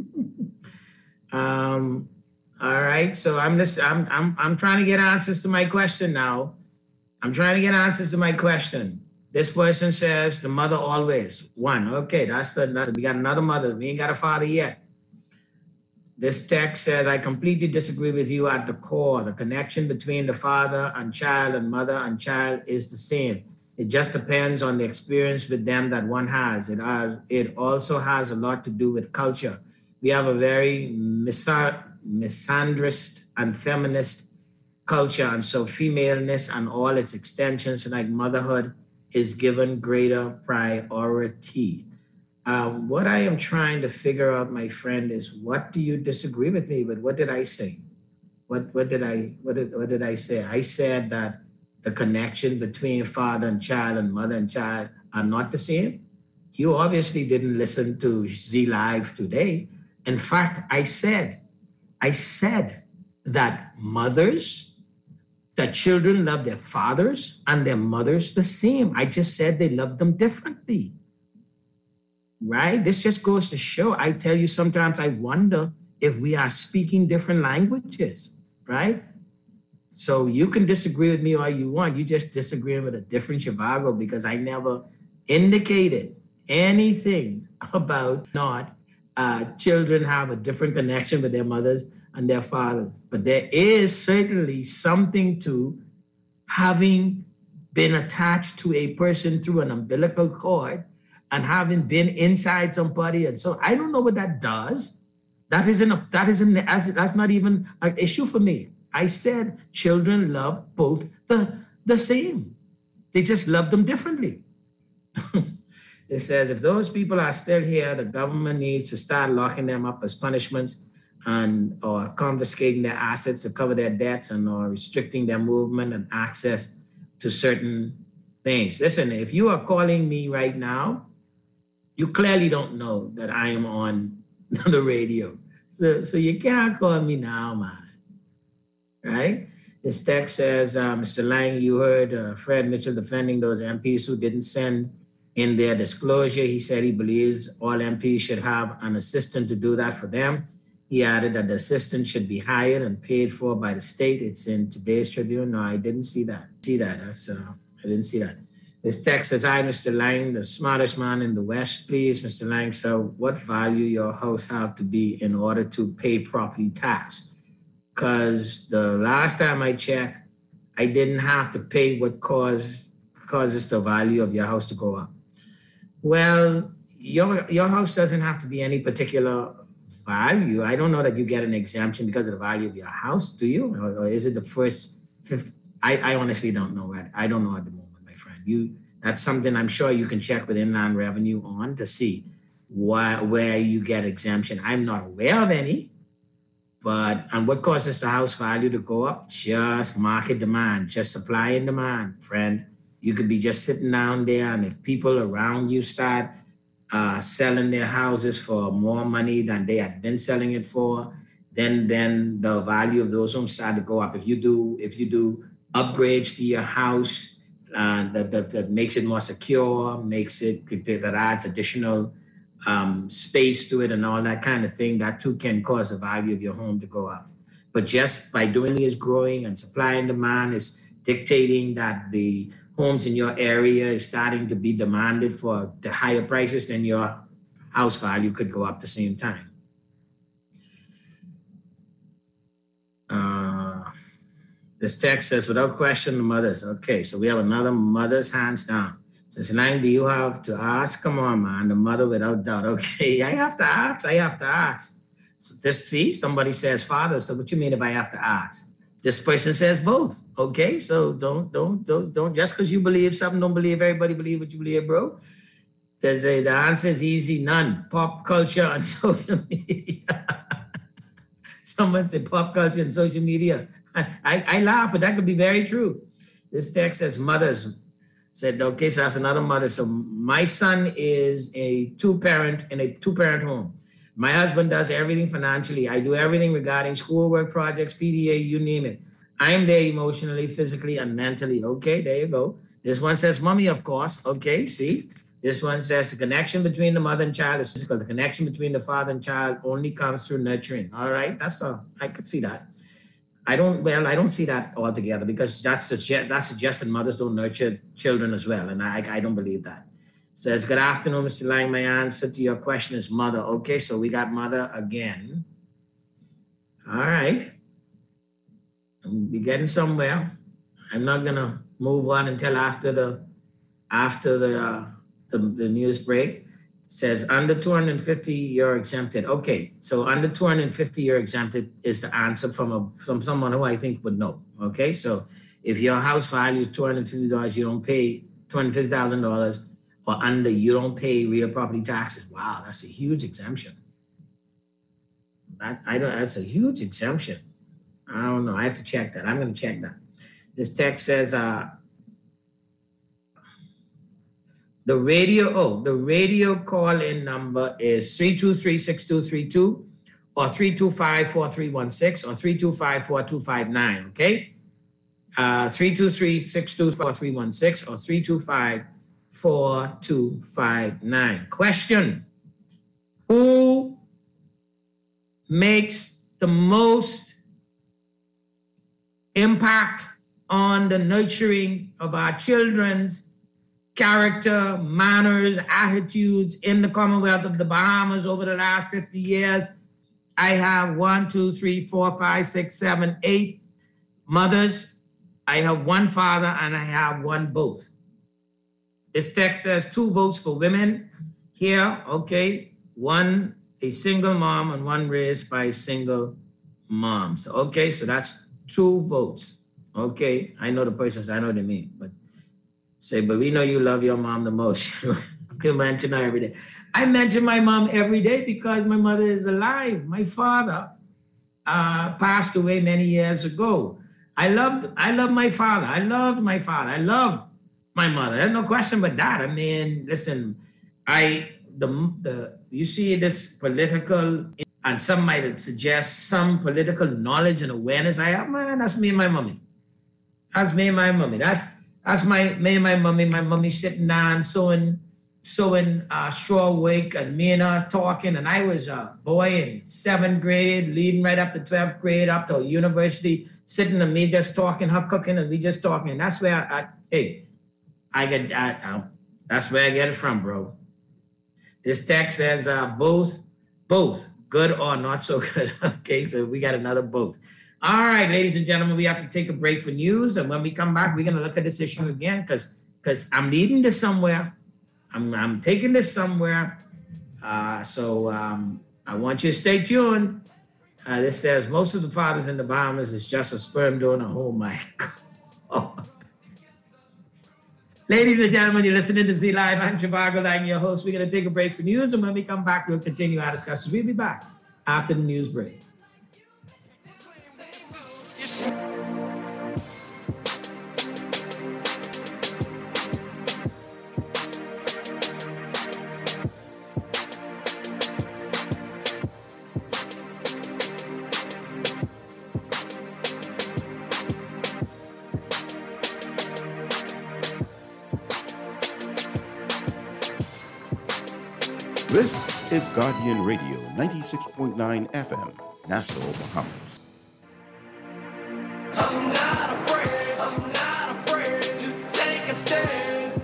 All right. So I'm trying to get answers to my question now. I'm trying to get answers to my question. This person says the mother always. One. Okay, that's we got another mother. We ain't got a father yet. This text says, I completely disagree with you at the core. The connection between the father and child and mother and child is the same. It just depends on the experience with them that one has. It also has a lot to do with culture. We have a very misandrist and feminist culture, and so femaleness and all its extensions like motherhood is given greater priority. What I am trying to figure out, my friend, is what do you disagree with me with? What did I say? What did I say? I said that the connection between father and child and mother and child are not the same. You obviously didn't listen to Z Live today. In fact, I said that children love their fathers and their mothers the same. I just said they love them differently. Right? This just goes to show, I tell you, sometimes I wonder if we are speaking different languages, right? So you can disagree with me all you want. You just disagree with a different Zhivago because I never indicated anything about not children have a different connection with their mothers and their fathers. But there is certainly something to having been attached to a person through an umbilical cord and having been inside somebody. And so I don't know what that does. That's not even an issue for me. I said children love both the same. They just love them differently. It says, if those people are still here, the government needs to start locking them up as punishments or confiscating their assets to cover their debts or restricting their movement and access to certain things. Listen, if you are calling me right now, you clearly don't know that I am on the radio. So you can't call me now, man. Right? This text says, Mr. Lang, you heard Fred Mitchell defending those MPs who didn't send in their disclosure. He said he believes all MPs should have an assistant to do that for them. He added that the assistant should be hired and paid for by the state. It's in today's Tribune. No, I didn't see that. I didn't see that. This text says, hi, Mr. Lang, the smartest man in the West. Please, Mr. Lang, so what value your house have to be in order to pay property tax? Because the last time I checked, I didn't have to pay what causes the value of your house to go up. Well, your house doesn't have to be any particular value. I don't know that you get an exemption because of the value of your house, do you? Or is it the fifth? I honestly don't know. I don't know at the moment, my friend. That's something I'm sure you can check with Inland Revenue on to see where you get exemption. I'm not aware of any, and what causes the house value to go up? Just market demand, just supply and demand, friend. You could be just sitting down there, and if people around you start selling their houses for more money than they had been selling it for, then the value of those homes start to go up. If you do upgrades to your house that makes it more secure, that adds additional space to it and all that kind of thing, that too can cause the value of your home to go up. But just by doing is growing and supply and demand is dictating that the homes in your area is starting to be demanded for the higher prices, then your house value could go up at the same time. This text says, without question, the mothers. Okay, so we have another mother's hands down. Says, Lang, do you have to ask? Come on, man, the mother without doubt. Okay, I have to ask. So somebody says father, so what you mean if I have to ask? This person says both. Okay, so don't just because you believe something, don't believe everybody believe what you believe, bro. The answer is easy, none. Pop culture and social media. Someone said pop culture and social media. I laugh, but that could be very true. This text says mothers. Said, okay, so that's another mother. So my son is a two-parent home. My husband does everything financially. I do everything regarding schoolwork, projects, PDA, you name it. I'm there emotionally, physically, and mentally. Okay, there you go. This one says mommy, of course. Okay, see? This one says the connection between the mother and child is physical. The connection between the father and child only comes through nurturing. All right, I could see that. I don't see that altogether because that suggests that mothers don't nurture children as well. And I don't believe that. Says, good afternoon, Mr. Lang. My answer to your question is mother. Okay, so we got mother again. All right. We're getting somewhere. I'm not gonna move on until after the news break. Says under 250 you're exempted. Okay, so under 250 you're exempted is the answer from someone who I think would know. Okay, so if your house value is $250, you don't pay $250,000 or under, you don't pay real property taxes. Wow, that's a huge exemption. That's a huge exemption. I don't know. I have to check that. I'm going to check that. This text says the radio call-in number is 323-6232 or 325-4316 or 325-4259, okay? 323-624-4316 or 325-4259. Question: who makes the most impact on the nurturing of our children's character, manners, attitudes in the Commonwealth of the Bahamas over the last 50 years? I have 1, 2, 3, 4, 5, 6, 7, 8 mothers. I have one father and I have one both. This text says 2 votes for women here, okay? 1, a single mom, and 1 raised by single moms. Okay, so that's 2 votes. Okay, I know the persons, I know what they mean, but we know you love your mom the most. You mention her every day. I mention my mom every day because my mother is alive. My father passed away many years ago. I loved my father. I loved my father. I loved my mother. There's no question but that. I mean, listen, you see this political, and some might suggest some political knowledge and awareness I have, man, that's me and my mommy. That's me and my mommy. That's me and my mommy. My mommy sitting down sewing straw wake and me and her talking. And I was a boy in 7th grade, leading right up to 12th grade, up to university, sitting and me just talking, her cooking and we just talking. And that's where that's where I get it from, bro. This text says both, good or not so good. Okay, so we got another both. All right, ladies and gentlemen, we have to take a break for news. And when we come back, we're going to look at this issue again because I'm leading this somewhere. I'm taking this somewhere. So I want you to stay tuned. This says most of the fathers in the Bahamas is just a sperm donor. Oh, my God. Ladies and gentlemen, you're listening to Z Live. I'm Zhivago Lang, your host. We're going to take a break for news. And when we come back, we'll continue our discussions. We'll be back after the news break. This is Guardian Radio, 96.9 FM, Nassau, Bahamas. I'm not afraid to take a stand,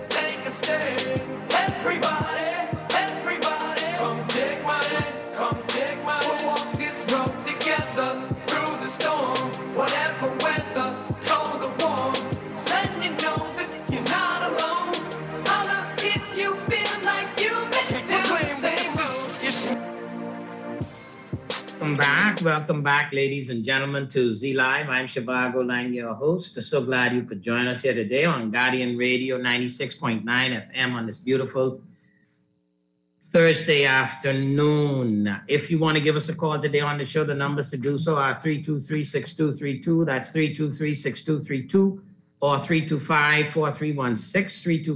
Everybody, come take my hand, We'll walk this road together through the storm, whatever weather, cold or warm. Just letting you know that you're not alone. Holla if you feel like you've been down the same road. Welcome back, ladies and gentlemen, to Z Live. I'm Zhivago Lang, your host. So glad you could join us here today on Guardian Radio 96.9 FM on this beautiful Thursday afternoon. If you want to give us a call today on the show, the numbers to do so are 323-6232. That's 323-6232 or 325-4316,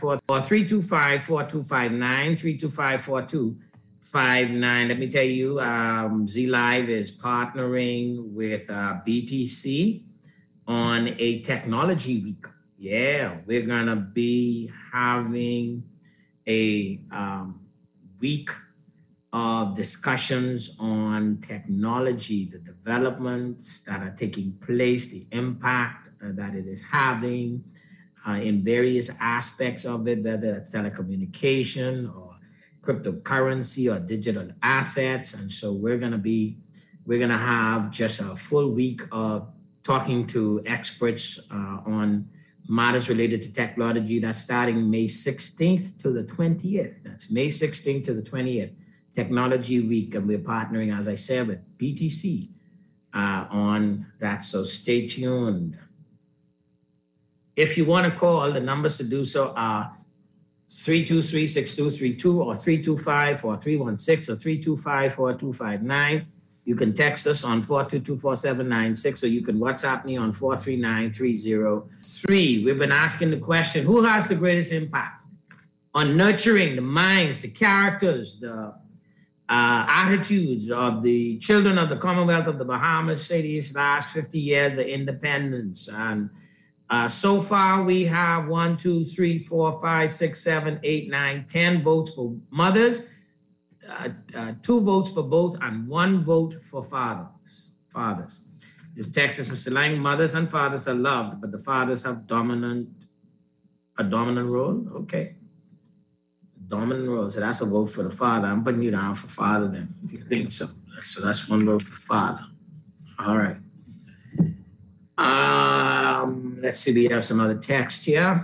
325-4259, 325-4259. Let me tell you, Z Live is partnering with BTC on a technology week. we're going to be having a week of discussions on technology, the developments that are taking place, the impact that it is having in various aspects of it, whether it's telecommunication or cryptocurrency or digital assets. And so we're going to have just a full week of talking to experts on matters related to technology. That's starting May 16th to the 20th. That's May 16th to the 20th, Technology Week. And we're partnering, as I said, with BTC on that. So stay tuned. If you want to call, the numbers to do so are 323-6232 or 325-4316 or 325-4259. You can text us on 422-4796, or you can WhatsApp me on 439-303. We've been asking the question, who has the greatest impact on nurturing the minds, the characters, the attitudes of the children of the Commonwealth of the Bahamas, say these last 50 years of independence? And so far we have 1, 2, 3, 4, 5, 6, 7, 8, 9, 10 votes for mothers, 2 votes for both, and 1 vote for fathers. This text is Mr. Lang, mothers and fathers are loved, but the fathers have a dominant role. Okay. Dominant role. So that's a vote for the father. I'm putting you down for father then, if you think so. So that's 1 vote for father. All right. Let's see, we have some other text here.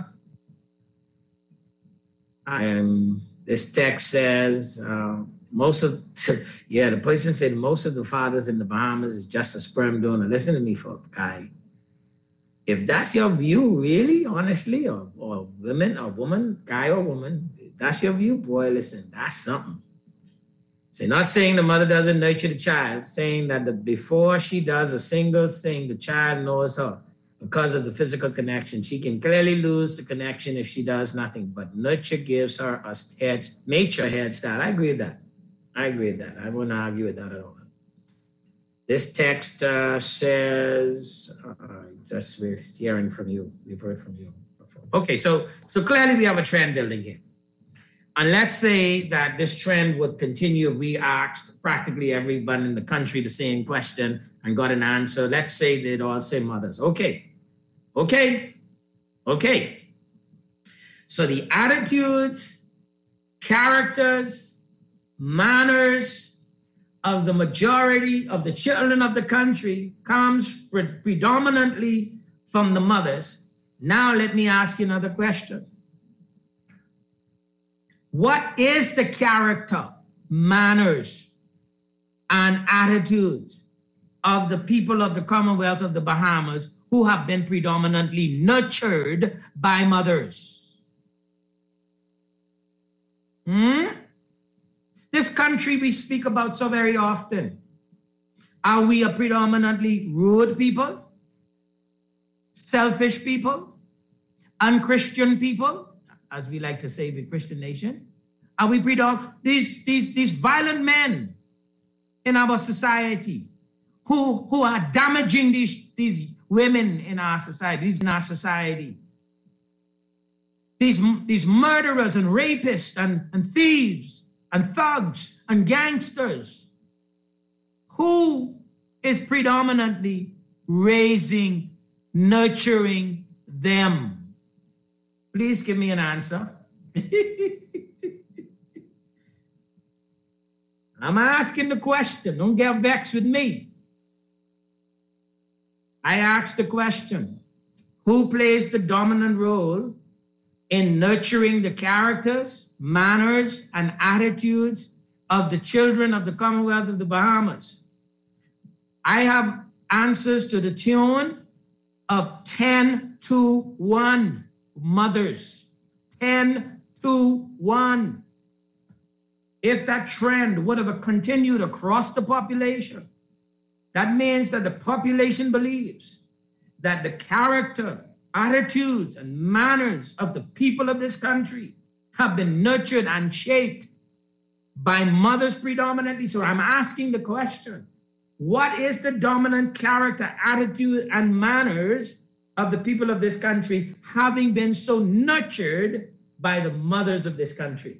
This text says, the person said most of the fathers in the Bahamas is just a sperm donor. Listen to me, folks, guy. If that's your view, really, honestly, or woman, guy or woman, if that's your view, boy, listen, that's something. So not saying the mother doesn't nurture the child, saying that before she does a single thing, the child knows her because of the physical connection. She can clearly lose the connection if she does nothing, but nurture gives her a nature head start. I agree with that. I wouldn't argue with that at all. This text says, just we're hearing from you. We've heard from you before. Okay, so clearly we have a trend building here. And let's say that this trend would continue if we asked practically everyone in the country the same question and got an answer. Let's say they'd all say mothers. Okay. So the attitudes, characters, manners of the majority of the children of the country comes predominantly from the mothers. Now let me ask you another question. What is the character, manners, and attitudes of the people of the Commonwealth of the Bahamas who have been predominantly nurtured by mothers? This country we speak about so very often. Are we a predominantly rude people? Selfish people? Unchristian people? As we like to say, the Christian nation? Are we these violent men in our society who are damaging these women in our society, these murderers and rapists and thieves and thugs and gangsters? Who is predominantly raising, nurturing them? Please give me an answer. I'm asking the question. Don't get vexed with me. I asked the question, who plays the dominant role in nurturing the characters, manners, and attitudes of the children of the Commonwealth of the Bahamas? I have answers to the tune of 10-1. Mothers, 10-1. If that trend would have continued across the population, that means that the population believes that the character, attitudes, and manners of the people of this country have been nurtured and shaped by mothers predominantly. So I'm asking the question, what is the dominant character, attitude, and manners of the people of this country having been so nurtured by the mothers of this country.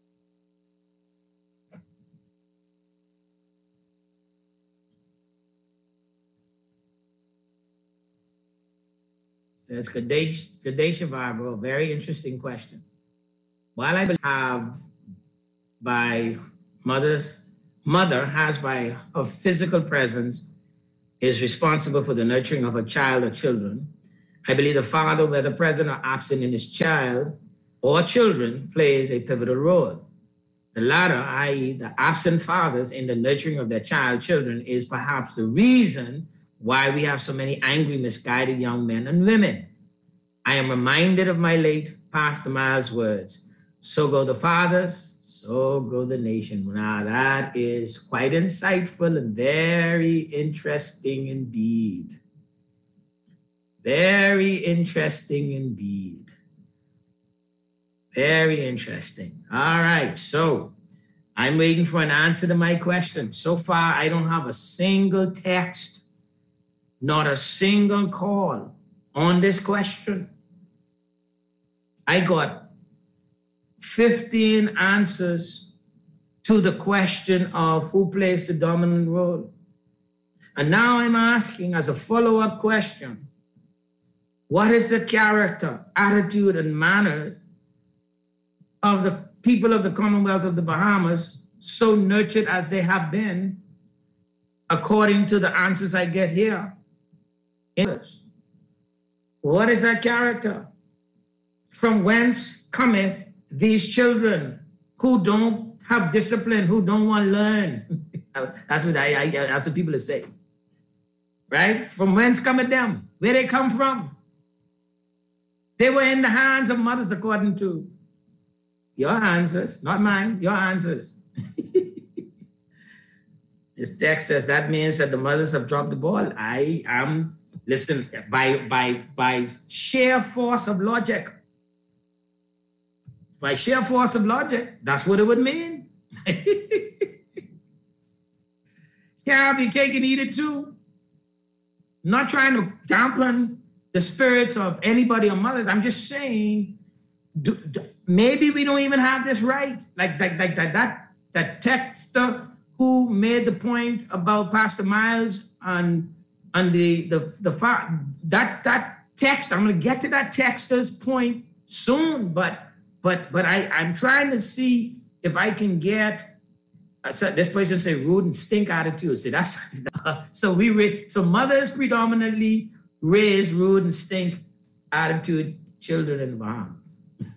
Says Kadesh Shavaro, very interesting question. While I have by mother has by her physical presence is responsible for the nurturing of a child or children, I believe the father, whether present or absent in his child or children, plays a pivotal role. The latter, i.e. the absent fathers in the nurturing of their children, is perhaps the reason why we have so many angry, misguided young men and women. I am reminded of my late Pastor Miles' words, so go the fathers, so go the nation. Now that is quite insightful and very interesting indeed. Very interesting indeed. Very interesting. All right, so I'm waiting for an answer to my question. So far, I don't have a single text, not a single call on this question. I got 15 answers to the question of who plays the dominant role. And now I'm asking as a follow-up question, what is the character, attitude, and manner of the people of the Commonwealth of the Bahamas, so nurtured as they have been, according to the answers I get here? What is that character? From whence cometh these children who don't have discipline, who don't want to learn? That's what that's what people say, right? From whence cometh them? Where they come from? They were in the hands of mothers, according to your answers, not mine, your answers. This text says that means that the mothers have dropped the ball. I am, listen, by sheer force of logic, that's what it would mean. Can't be cake and eat it too. Not trying to dampen the spirits of anybody or mothers. I'm just saying, maybe we don't even have this right. Like that texter who made the point about Pastor Miles on that text. I'm going to get to that texter's point soon, but I'm trying to see if I can get this person say rude and stink attitude. See, that's so mothers predominantly raise rude and stink attitude children in the Bahamas.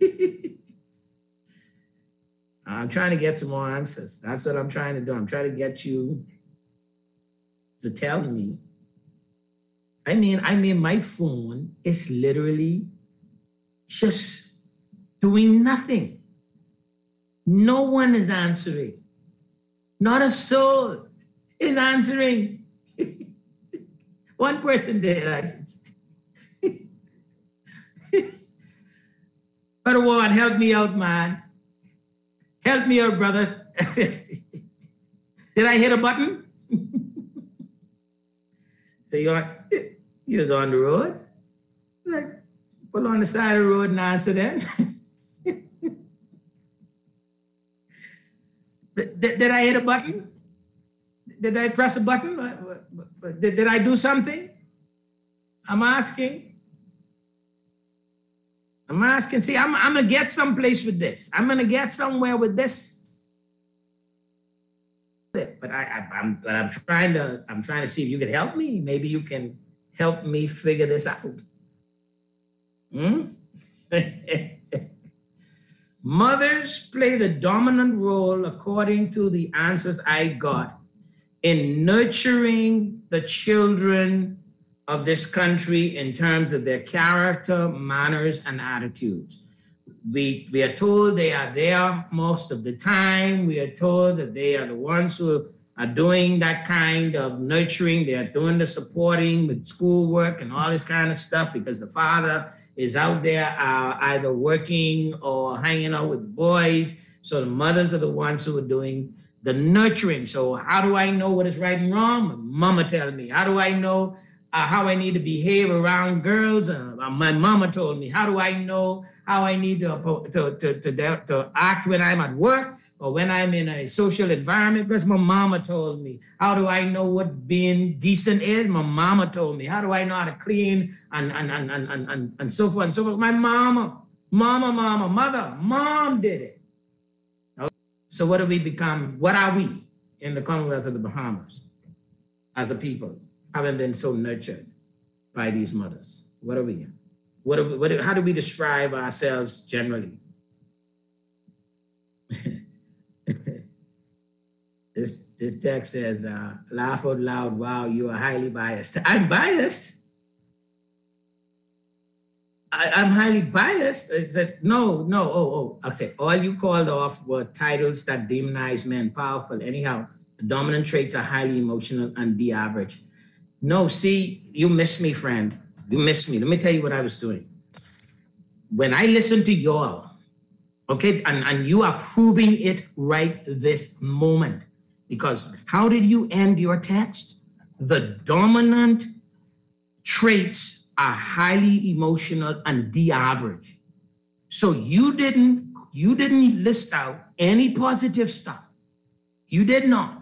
I'm trying to get some more answers. That's what I'm trying to do. I'm trying to get you to tell me. I mean, my phone is literally just doing nothing. No one is answering. Not a soul is answering. One person did, I should say. But one, help me out, man. Help me out, brother. Did I hit a button? So you was on the road. Like, pull on the side of the road and answer then. Did I hit a button? Did I press a button? Did I do something? I'm asking. See, I'm gonna get someplace with this. I'm gonna get somewhere with this. But I'm trying to see if you could help me. Maybe you can help me figure this out. Mothers play the dominant role, according to the answers I got, in nurturing the children of this country in terms of their character, manners, and attitudes. We are told they are there most of the time. We are told that they are the ones who are doing that kind of nurturing. They are doing the supporting with schoolwork and all this kind of stuff because the father is out there either working or hanging out with boys. So the mothers are the ones who are doing the nurturing. So how do I know what is right and wrong? Mama tell me. How do I know how I need to behave around girls. My mama told me, how do I know how I need to act when I'm at work or when I'm in a social environment? Because my mama told me. How do I know what being decent is? My mama told me. How do I know how to clean and so forth and so forth? My mom did it. Okay. So what do we become? What are we in the Commonwealth of the Bahamas as a people, having been so nurtured by these mothers? What are we? How do we describe ourselves generally? This text says, laugh out loud, wow, you are highly biased. I'm biased? I'm highly biased? Is that, no, I'll say, all you called off were titles that demonize men powerful. Anyhow, the dominant traits are highly emotional and the average. No, see, you missed me, friend. You missed me. Let me tell you what I was doing. When I listened to y'all, okay, and you are proving it right this moment, because how did you end your text? The dominant traits are highly emotional and the average. So you didn't list out any positive stuff. You did not.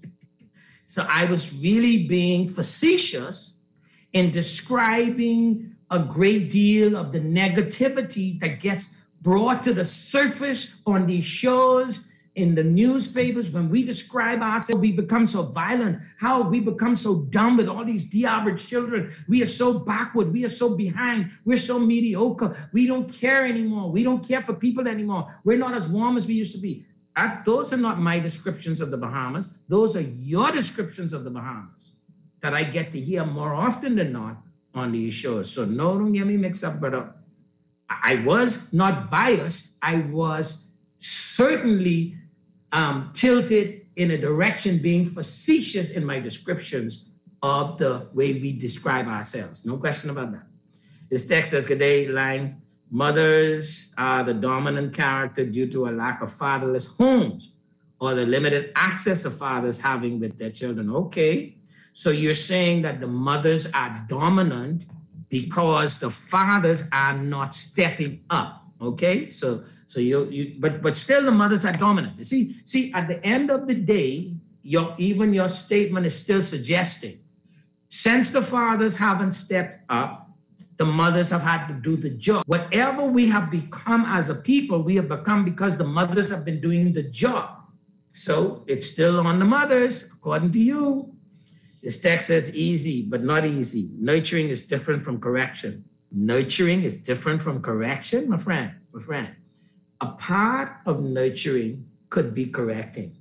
So I was really being facetious in describing a great deal of the negativity that gets brought to the surface on these shows, in the newspapers. When we describe ourselves, we become so violent. How have we become so dumb with all these de-average children? We are so backward. We are so behind. We're so mediocre. We don't care anymore. We don't care for people anymore. We're not as warm as we used to be. Those are not my descriptions of the Bahamas. Those are your descriptions of the Bahamas that I get to hear more often than not on these shows. So no, don't get me mixed up, brother. I was not biased. I was certainly tilted in a direction being facetious in my descriptions of the way we describe ourselves. No question about that. This text says, good day, line, mothers are the dominant character due to a lack of fatherless homes or the limited access the fathers having with their children. Okay, so you're saying that the mothers are dominant because the fathers are not stepping up. Okay, so but still the mothers are dominant. You see, at the end of the day, even your statement is still suggesting, since the fathers haven't stepped up, the mothers have had to do the job. Whatever we have become as a people, we have become because the mothers have been doing the job. So it's still on the mothers, according to you. This text says easy, but not easy. Nurturing is different from correction. Nurturing is different from correction, my friend. A part of nurturing could be correcting.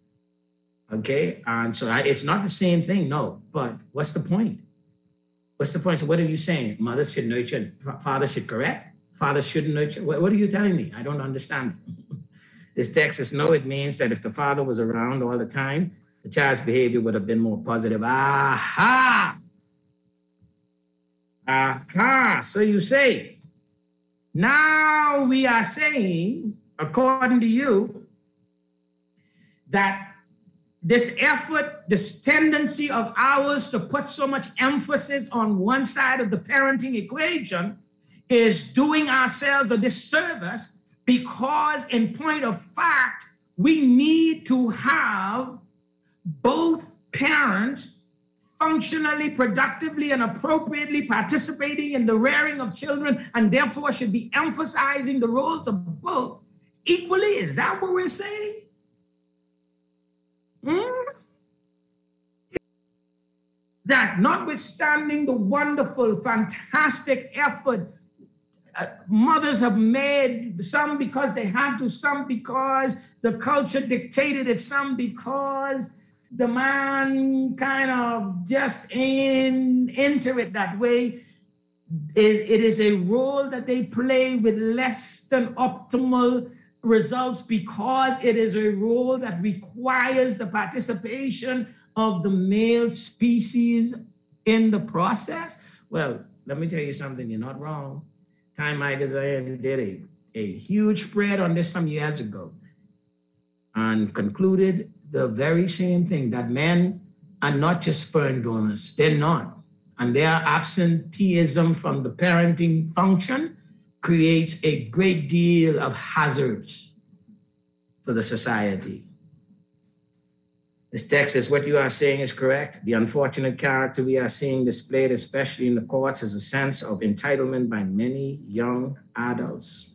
Okay, and so it's not the same thing, no, but what's the point? What's the point? So what are you saying? Mothers should nurture, fathers should correct? Fathers shouldn't nurture? What are you telling me? I don't understand. This text says, no, it means that if the father was around all the time, the child's behavior would have been more positive. Aha! So you say, now we are saying, according to you, that this effort, this tendency of ours to put so much emphasis on one side of the parenting equation is doing ourselves a disservice, because in point of fact, we need to have both parents functionally, productively, and appropriately participating in the rearing of children, and therefore should be emphasizing the roles of both equally. Is that what we're saying? That notwithstanding the wonderful, fantastic effort mothers have made, some because they had to, some because the culture dictated it, some because the man kind of just ain't into it that way. It is a role that they play with less than optimal results, because it is a role that requires the participation of the male species in the process. Well, let me tell you something, you're not wrong. Time Magazine did a huge spread on this some years ago and concluded the very same thing, that men are not just sperm donors. They're not. and their absenteeism from the parenting function creates a great deal of hazards for the society. This text says, what you are saying is correct. The unfortunate character we are seeing displayed, especially in the courts, is a sense of entitlement by many young adults.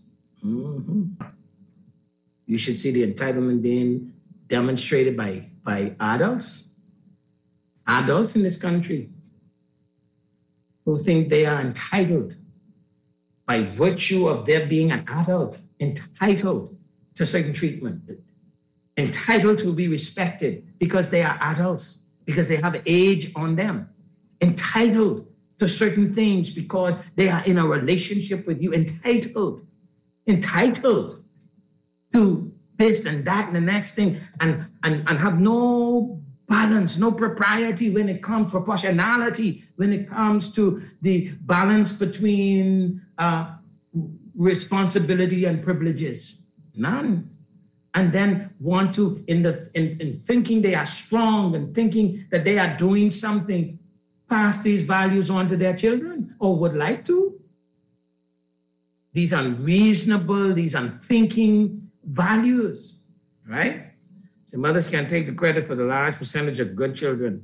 You should see the entitlement being demonstrated by adults in this country who think they are entitled by virtue of their being an adult, entitled to certain treatment, entitled to be respected because they are adults, because they have age on them, entitled to certain things because they are in a relationship with you, entitled to this and that and the next thing, and have no balance, no propriety when it comes, proportionality when it comes to the balance between responsibility and privileges. None. And then want to, in thinking they are strong and thinking that they are doing something, pass these values on to their children or would like to. These unreasonable, these unthinking values, right? So mothers can take the credit for the large percentage of good children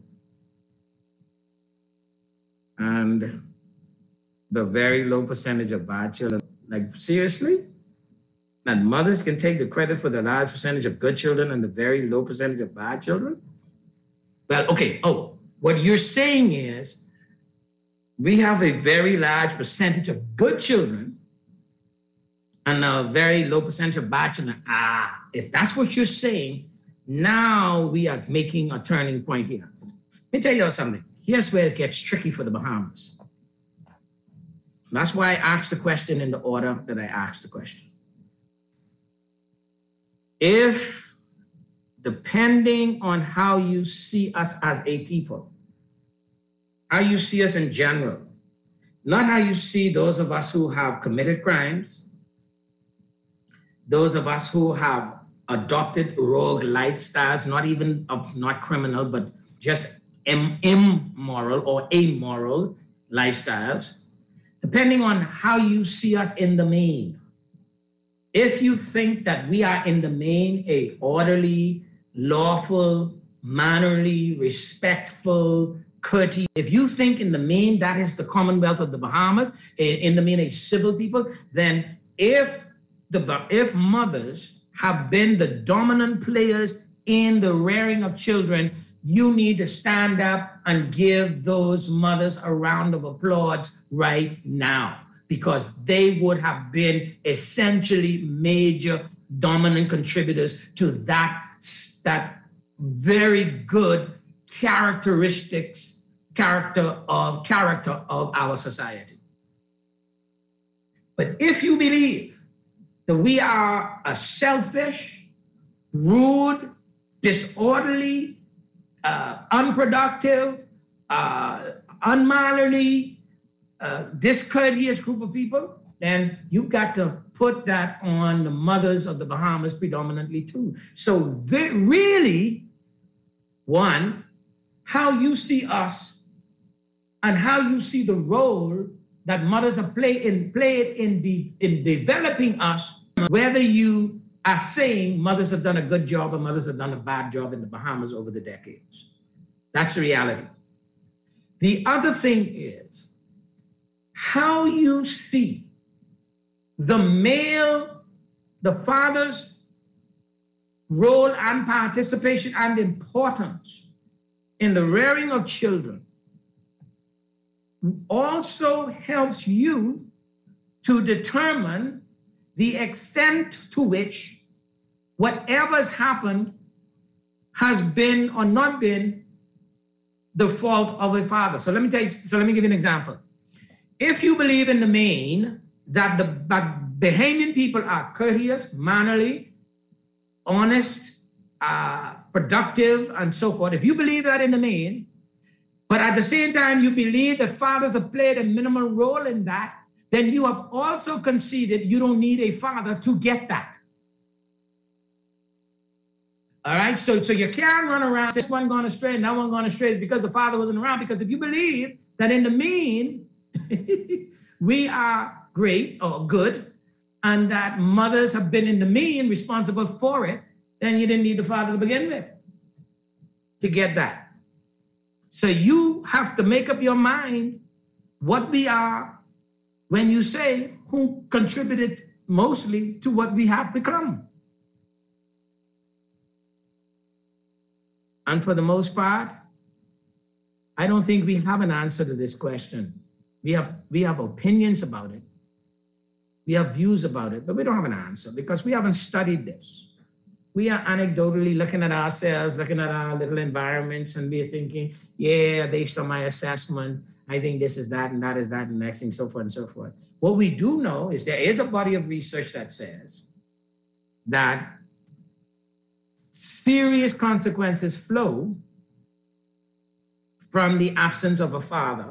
and the very low percentage of bad children. Like, seriously? That mothers can take the credit for the large percentage of good children and the very low percentage of bad children? Well, okay, what you're saying is we have a very large percentage of good children and a very low percentage of bad children. If that's what you're saying, now we are making a turning point here. Let me tell you something. Here's where it gets tricky for the Bahamas. That's why I asked the question in the order that I asked the question. If, depending on how you see us as a people, how you see us in general, not how you see those of us who have committed crimes, those of us who have adopted rogue lifestyles, not criminal, but just immoral or amoral lifestyles, depending on how you see us in the main. If you think that we are in the main a orderly, lawful, mannerly, respectful, courteous, if you think in the main that is the Commonwealth of the Bahamas, in the main a civil people, then if mothers have been the dominant players in the rearing of children, you need to stand up and give those mothers a round of applause right now, because they would have been essentially major dominant contributors to that very good character of our society. But if you believe that we are a selfish, rude, disorderly, unproductive, unmannerly, discourteous group of people, then you've got to put that on the mothers of the Bahamas predominantly too. So really, one, how you see us and how you see the role that mothers have played in developing us, whether you are saying mothers have done a good job or mothers have done a bad job in the Bahamas over the decades. That's the reality. The other thing is how you see the father's role and participation and importance in the rearing of children also helps you to determine the extent to which whatever's happened has been or not been the fault of a father. So let me give you an example. If you believe in the main that the Bahamian people are courteous, mannerly, honest, productive, and so forth, if you believe that in the main, but at the same time you believe that fathers have played a minimal role in that, then you have also conceded you don't need a father to get that. All right, so you can't run around, this one gone astray and that one gone astray because the father wasn't around. Because if you believe that in the mean, we are great or good, and that mothers have been in the mean responsible for it, then you didn't need the father to begin with to get that. So you have to make up your mind what we are when you say who contributed mostly to what we have become. And for the most part, I don't think we have an answer to this question. We have opinions about it. We have views about it, but we don't have an answer because we haven't studied this. We are anecdotally looking at ourselves, looking at our little environments, and we're thinking, yeah, based on my assessment, I think this is that, and that is that, and next thing, so forth and so forth. What we do know is there is a body of research that says that serious consequences flow from the absence of a father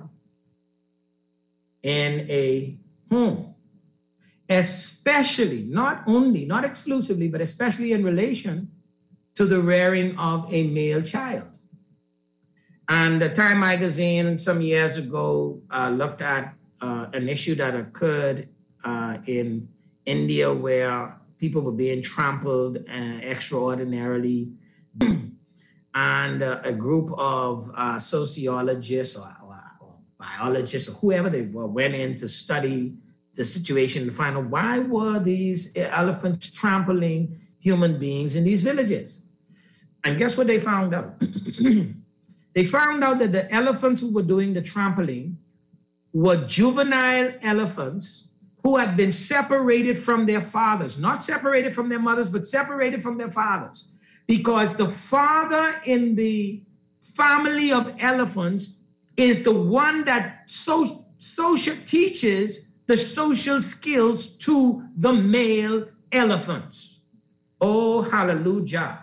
in a home, especially, not only, not exclusively, but especially in relation to the rearing of a male child. And the Time magazine some years ago looked at an issue that occurred in India where people were being trampled extraordinarily. And a group of sociologists or biologists or whoever they were went in to study the situation to find out why were these elephants trampling human beings in these villages. And guess what they found out? They found out that the elephants who were doing the trampling were juvenile elephants who had been separated from their fathers, not separated from their mothers, but separated from their fathers. Because the father in the family of elephants is the one that teaches the social skills to the male elephants. Oh, hallelujah.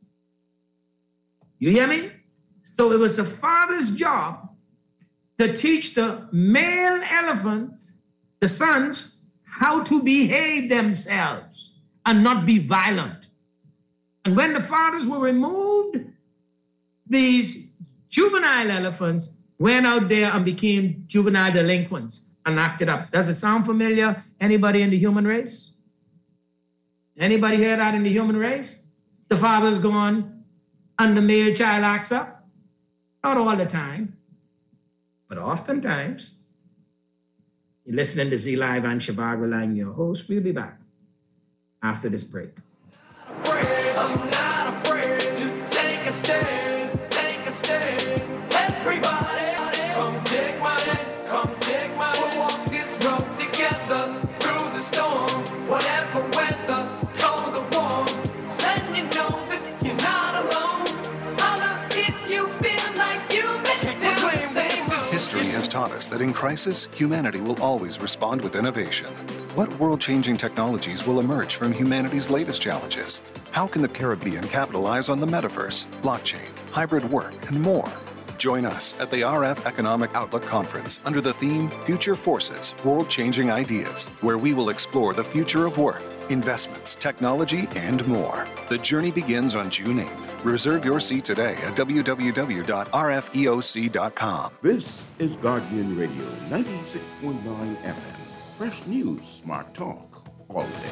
You hear me? So it was the father's job to teach the male elephants, the sons, how to behave themselves and not be violent. And when the fathers were removed, these juvenile elephants went out there and became juvenile delinquents and acted up. Does it sound familiar? Anybody in the human race? Anybody hear that in the human race? The father's gone and the male child acts up. Not all the time, but oftentimes. You're listening to Z Live. I'm Shivago Lang, your host. We'll be back after this break. I'm not afraid to take a stand, take a stand. Everybody, come take my hand, come take my hand. We'll walk this road together through the storm, whatever weather, cold or warm. Letting you know that you're not alone. Holla if you feel like you make the same. History has taught us that in crisis, humanity will always respond with innovation. What world-changing technologies will emerge from humanity's latest challenges? How can the Caribbean capitalize on the metaverse, blockchain, hybrid work, and more? Join us at the RF Economic Outlook Conference under the theme Future Forces, World-Changing Ideas, where we will explore the future of work, investments, technology, and more. The journey begins on June 8th. Reserve your seat today at www.rfeoc.com. This is Guardian Radio 96.9 FM. Fresh news, smart talk, all day.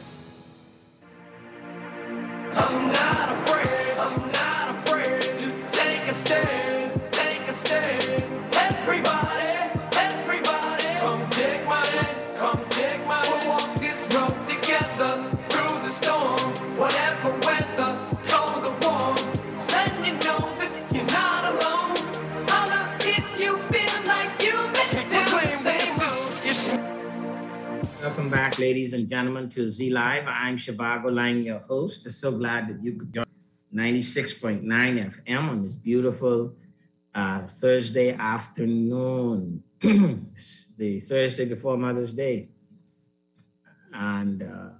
I'm not afraid to take a stand, take a stand. Everybody, come take my hand, come take my hand. We'll walk this road together through the storm, whatever weather, cold or warm. Letting you know that you're not alone. Holla if you feel like you make the same move. Welcome back, ladies and gentlemen, to Z Live. I'm Shivago Lang, your host. I'm so glad that you could join 96.9 FM on this beautiful Thursday afternoon, the Thursday before Mother's Day. And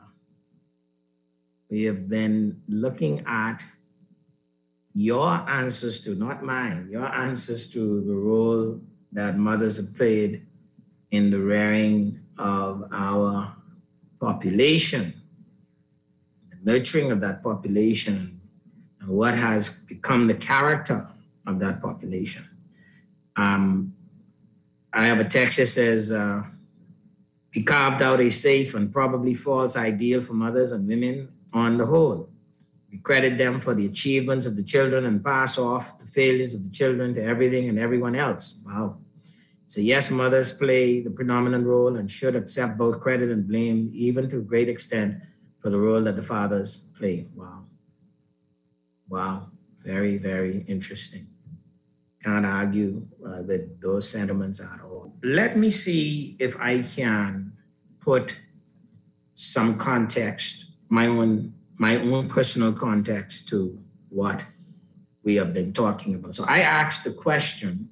we have been looking at your answers to, not mine, your answers to the role that mothers have played in the rearing of our population, the nurturing of that population, and what has become the character of that population. I have a text that says, we carved out a safe and probably false ideal for mothers and women on the whole. We credit them for the achievements of the children and pass off the failures of the children to everything and everyone else. Wow. So yes, mothers play the predominant role and should accept both credit and blame, even to a great extent, for the role that the fathers play. Wow. Wow. Very, very interesting. Can't argue with those sentiments at all. Let me see if I can put some context, my own personal context to what we have been talking about. So I asked the question,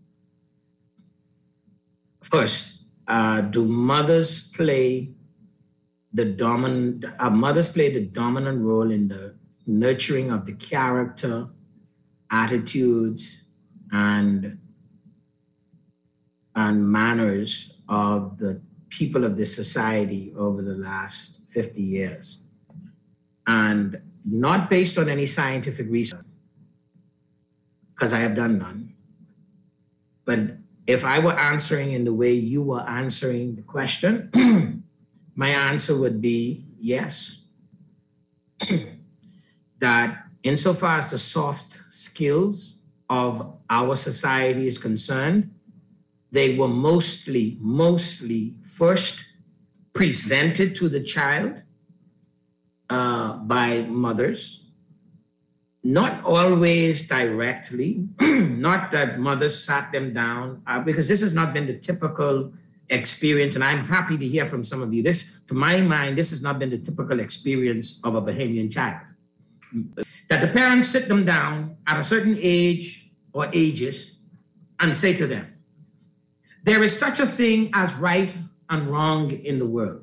first, do mothers play the dominant role in the nurturing of the character, attitudes, and manners of the people of this society over the last 50 years? And not based on any scientific reason, because I have done none, but if I were answering in the way you were answering the question, my answer would be yes. That insofar as the soft skills of our society is concerned, they were mostly first presented to the child by mothers. Not always directly, not that mothers sat them down, because this has not been the typical experience, and I'm happy to hear from some of you. This, to my mind, this has not been the typical experience of a Bahamian child. That the parents sit them down at a certain age or ages and say to them, there is such a thing as right and wrong in the world.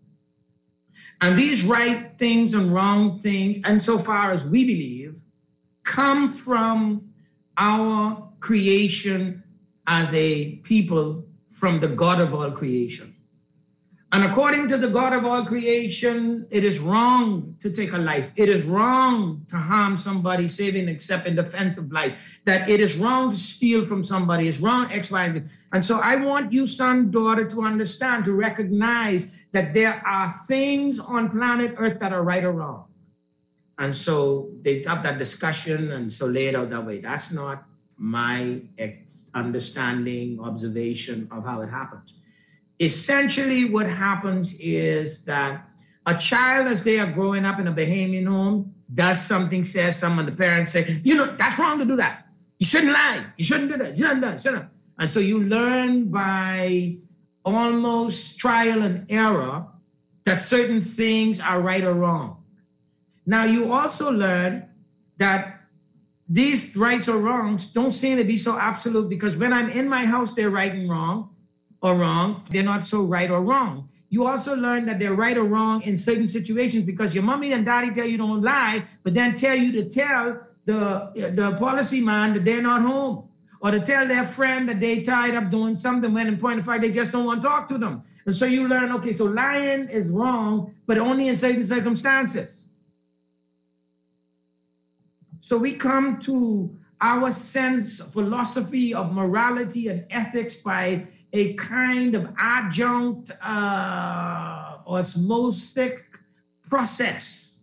And these right things and wrong things, insofar as we believe, come from our creation as a people from the God of all creation. And according to the God of all creation, it is wrong to take a life. It is wrong to harm somebody, saving except in defense of life. That it is wrong to steal from somebody. It's wrong, X, Y, and Z. And so I want you, son, daughter, to understand, to recognize that there are things on planet Earth that are right or wrong. And so they have that discussion and so lay it out that way. That's not my understanding, observation of how it happens. Essentially, what happens is that a child, as they are growing up in a Bahamian home, does something, says something, the parents say, that's wrong to do that. You shouldn't lie. You shouldn't do that. You shouldn't do that. Shouldn't. And so you learn by almost trial and error that certain things are right or wrong. Now, you also learn that these rights or wrongs don't seem to be so absolute, because when I'm in my house, they're right and wrong, or wrong. They're not so right or wrong. You also learn that they're right or wrong in certain situations, because your mommy and daddy tell you don't lie, but then tell you to tell the policy man that they're not home, or to tell their friend that they tied up doing something when in point of fact, they just don't want to talk to them. And so you learn, okay, so lying is wrong, but only in certain circumstances. So we come to our sense, philosophy of morality and ethics by a kind of adjunct osmotic process.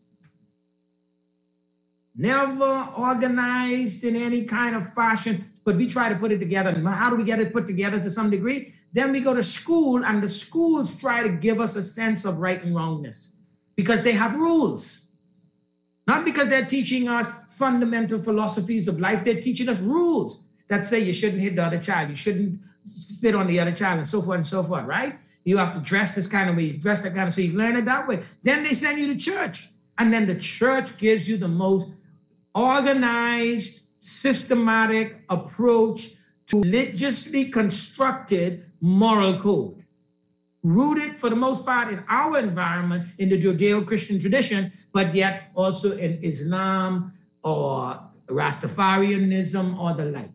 Never organized in any kind of fashion, but we try to put it together. How do we get it put together to some degree? Then we go to school, and the schools try to give us a sense of right and wrongness because they have rules. Not because they're teaching us fundamental philosophies of life. They're teaching us rules that say you shouldn't hit the other child, you shouldn't spit on the other child, and so forth, right? You have to dress this kind of way, you dress that kind of, so you learn it that way. Then they send you to church, and then the church gives you the most organized, systematic approach to religiously constructed moral code. Rooted for the most part in our environment, in the Judeo-Christian tradition, but yet also in Islam or Rastafarianism or the like.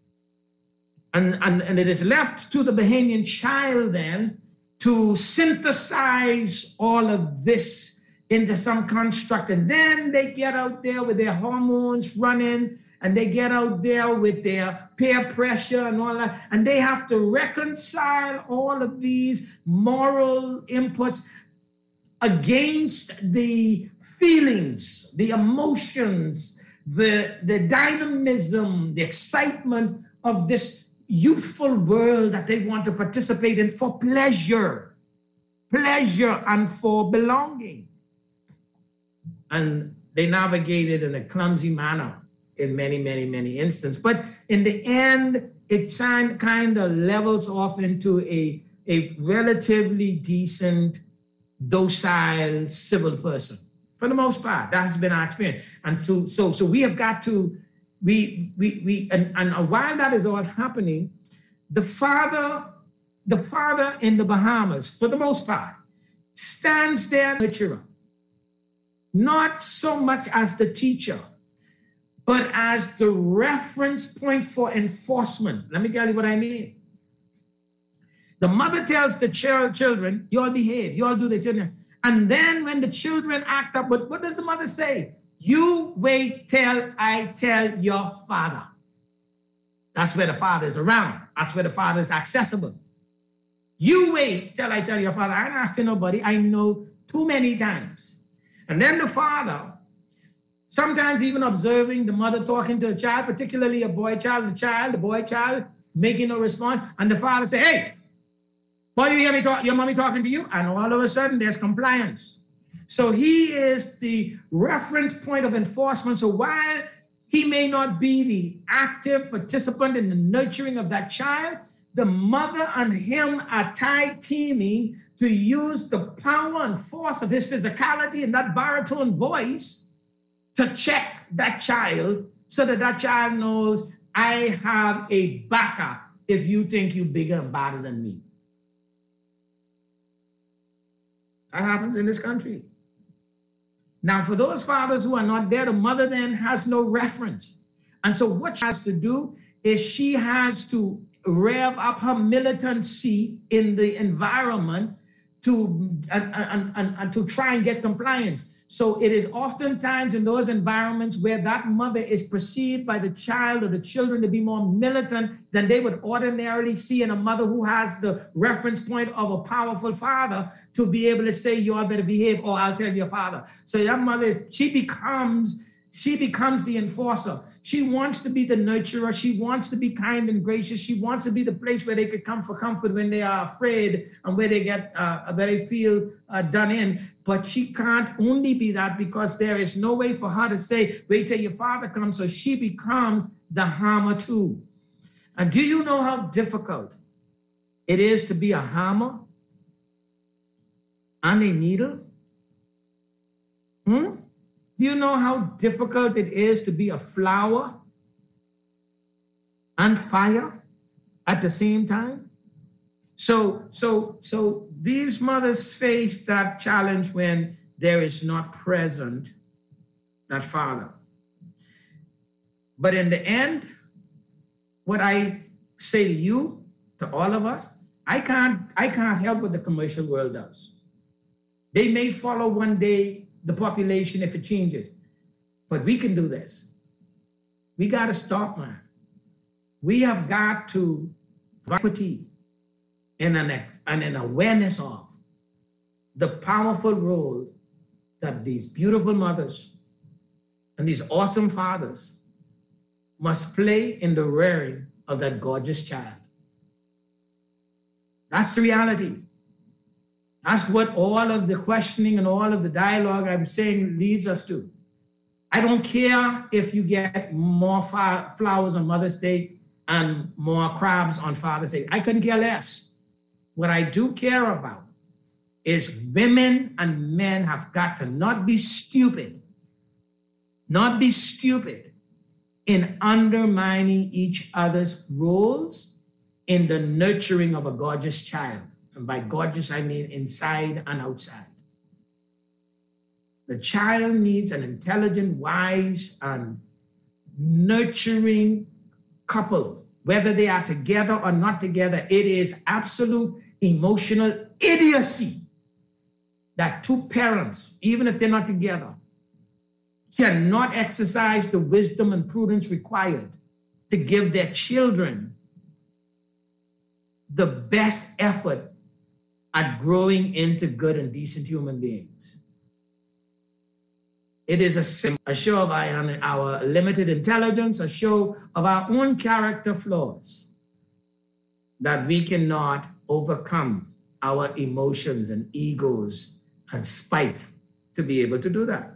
And it is left to the Bahamian child then to synthesize all of this into some construct. And then they get out there with their hormones running and they get out there with their peer pressure and all that, and they have to reconcile all of these moral inputs against the feelings, the emotions, the dynamism, the excitement of this youthful world that they want to participate in for pleasure and for belonging. And they navigate it in a clumsy manner in many, many, many instances. But in the end, it kind of levels off into a relatively decent, docile, civil person. For the most part, that has been our experience. And so we have got to, and while that is all happening, the father in the Bahamas, for the most part, stands there nurturer, not so much as the teacher, but as the reference point for enforcement. Let me tell you what I mean. The mother tells the children, you all behave, you all do this, and then when the children act up, but what does the mother say? You wait till I tell your father. That's where the father is around. That's where the father is accessible. You wait till I tell your father. I don't ask nobody. I know too many times. And then the father, sometimes even observing the mother talking to a child, particularly a boy child, the boy child making a response, and the father say, hey, boy, you hear me talk, your mommy talking to you? And all of a sudden there's compliance. So he is the reference point of enforcement. So while he may not be the active participant in the nurturing of that child, the mother and him are tag teaming to use the power and force of his physicality and that baritone voice to check that child so that that child knows I have a backup if you think you're bigger and badder than me. That happens in this country. Now, for those fathers who are not there, the mother then has no reference. And so what she has to do is she has to rev up her militancy in the environment to try and get compliance. So it is oftentimes in those environments where that mother is perceived by the child or the children to be more militant than they would ordinarily see in a mother who has the reference point of a powerful father to be able to say, you all better behave or I'll tell your father. So that mother, she becomes the enforcer. She wants to be the nurturer. She wants to be kind and gracious. She wants to be the place where they could come for comfort when they are afraid and where they get, where they feel done in. But she can't only be that because there is no way for her to say, wait till your father comes. So she becomes the hammer too. And do you know how difficult it is to be a hammer and a needle? Do you know how difficult it is to be a flower and fire at the same time? So these mothers face that challenge when there is not present that father. But in the end, what I say to you, to all of us, I can't help what the commercial world does. They may follow one day the population if it changes. But we can do this. We got to stop, man. We have got to equity and an awareness of the powerful role that these beautiful mothers and these awesome fathers must play in the rearing of that gorgeous child. That's the reality. That's what all of the questioning and all of the dialogue I'm saying leads us to. I don't care if you get more flowers on Mother's Day and more crabs on Father's Day. I couldn't care less. What I do care about is women and men have got to not be stupid in undermining each other's roles in the nurturing of a gorgeous child. And by gorgeous, I mean inside and outside. The child needs an intelligent, wise, and nurturing couple, whether they are together or not together. It is absolute emotional idiocy that two parents, even if they're not together, cannot exercise the wisdom and prudence required to give their children the best effort at growing into good and decent human beings. It is a show of our limited intelligence, a show of our own character flaws, that we cannot overcome our emotions and egos and spite to be able to do that.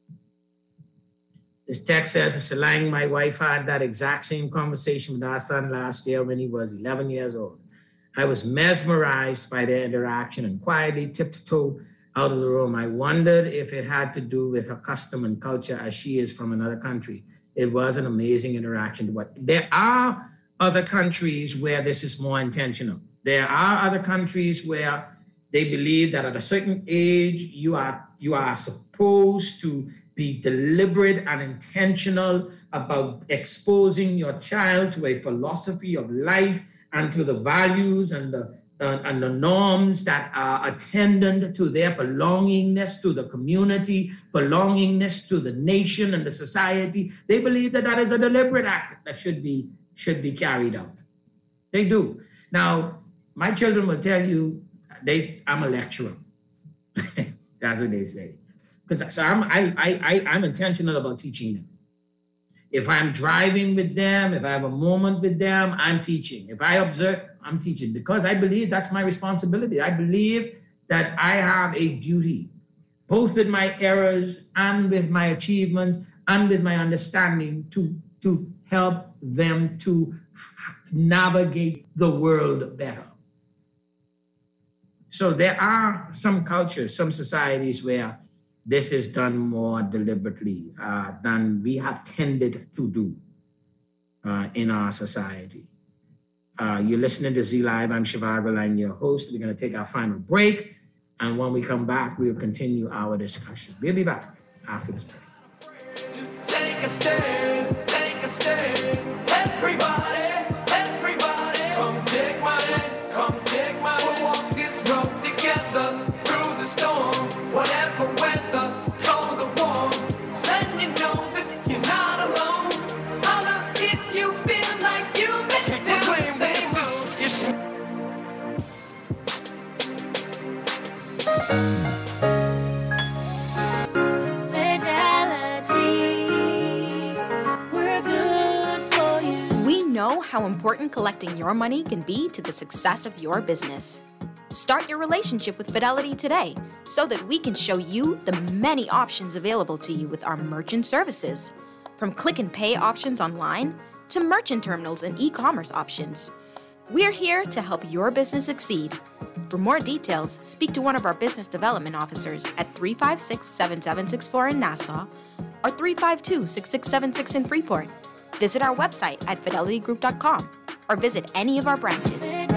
This text says, Mr. Lang, my wife had that exact same conversation with our son last year when he was 11 years old. I was mesmerized by their interaction and quietly tiptoed out of the room. I wondered if it had to do with her custom and culture, as she is from another country. It was an amazing interaction. There are other countries where this is more intentional. There are other countries where they believe that at a certain age, you are supposed to be deliberate and intentional about exposing your child to a philosophy of life and to the values and the norms that are attendant to their belongingness to the community, belongingness to the nation and the society. They believe that that is a deliberate act that should be carried out. They do. Now, my children will tell you I'm a lecturer. That's what they say. Because I'm intentional about teaching them. If I'm driving with them, if I have a moment with them, I'm teaching. If I observe, I'm teaching, because I believe that's my responsibility. I believe that I have a duty, both with my errors and with my achievements and with my understanding, to help them to navigate the world better. So there are some cultures, some societies where this is done more deliberately than we have tended to do in our society. You're listening to Z Live. I'm Shivago Lang, your host. We're going to take our final break. And when we come back, we'll continue our discussion. We'll be back after this break. Take a stand, everybody, come take my hand, we'll walk this road together through the storm, whatever weather, cold or warm, letting you know that you're not alone. Holla if you feel like you've been down the same road. Know how important collecting your money can be to the success of your business. Start your relationship with Fidelity today so that we can show you the many options available to you with our merchant services. From click and pay options online to merchant terminals and e-commerce options. We're here to help your business succeed. For more details, speak to one of our business development officers at 356-7764 in Nassau or 352-6676 in Freeport. Visit our website at fidelitygroup.com or visit any of our branches.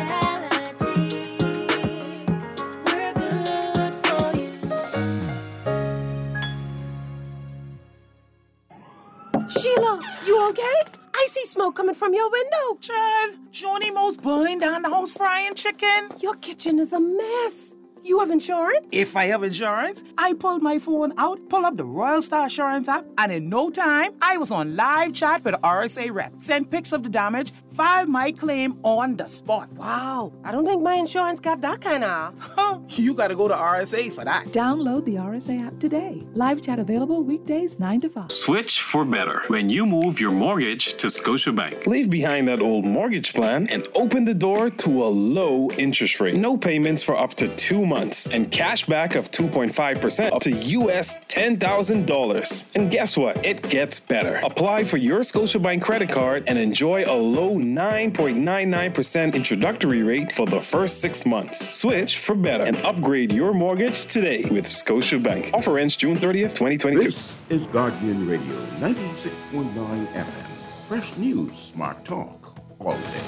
Sheila, you okay? I see smoke coming from your window. Child, Johnny-Mo's burning down the house frying chicken. Your kitchen is a mess. You have insurance? If I have insurance, I pulled my phone out, pull up the Royal Star Assurance app, and in no time, I was on live chat with the RSA rep. Sent pics of the damage, filed my claim on the spot. Wow, I don't think my insurance got that kind of. You gotta go to RSA for that. Download the RSA app today. Live chat available weekdays 9 to 5. Switch for better when you move your mortgage to Scotiabank. Leave behind that old mortgage plan and open the door to a low interest rate. No payments for up to 2 months and cash back of 2.5% up to US $10,000. And guess what? It gets better. Apply for your Scotiabank credit card and enjoy a low 9.99% introductory rate for the first 6 months. Switch for better and upgrade your mortgage today with Scotiabank. Offer ends June 30th, 2022. This is Guardian Radio 96.9 FM. Fresh news, smart talk, all day.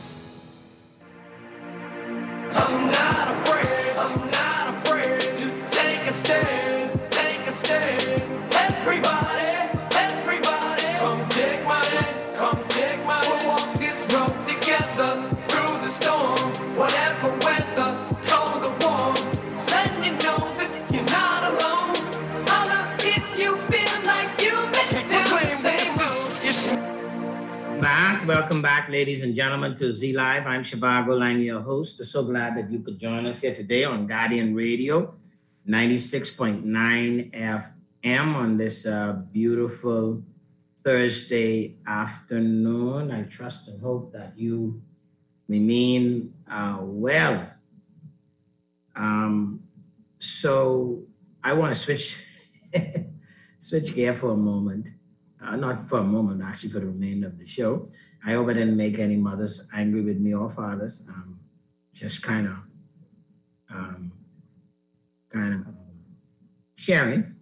I'm not afraid to take a stand, everybody, come take my hand, we'll walk this road together through the storm, whatever weather, cold or warm, letting you know that you're not alone. Holla if you feel like you Welcome back, ladies and gentlemen, to Z Live. I'm Shivago Lang, your host. I'm so glad that you could join us here today on Guardian Radio, 96.9 FM on this beautiful Thursday afternoon. I trust and hope that you remain well. So I want to switch gear for a moment. Not for a moment, actually, for the remainder of the show. I hope I didn't make any mothers angry with me or fathers. Just kind of sharing.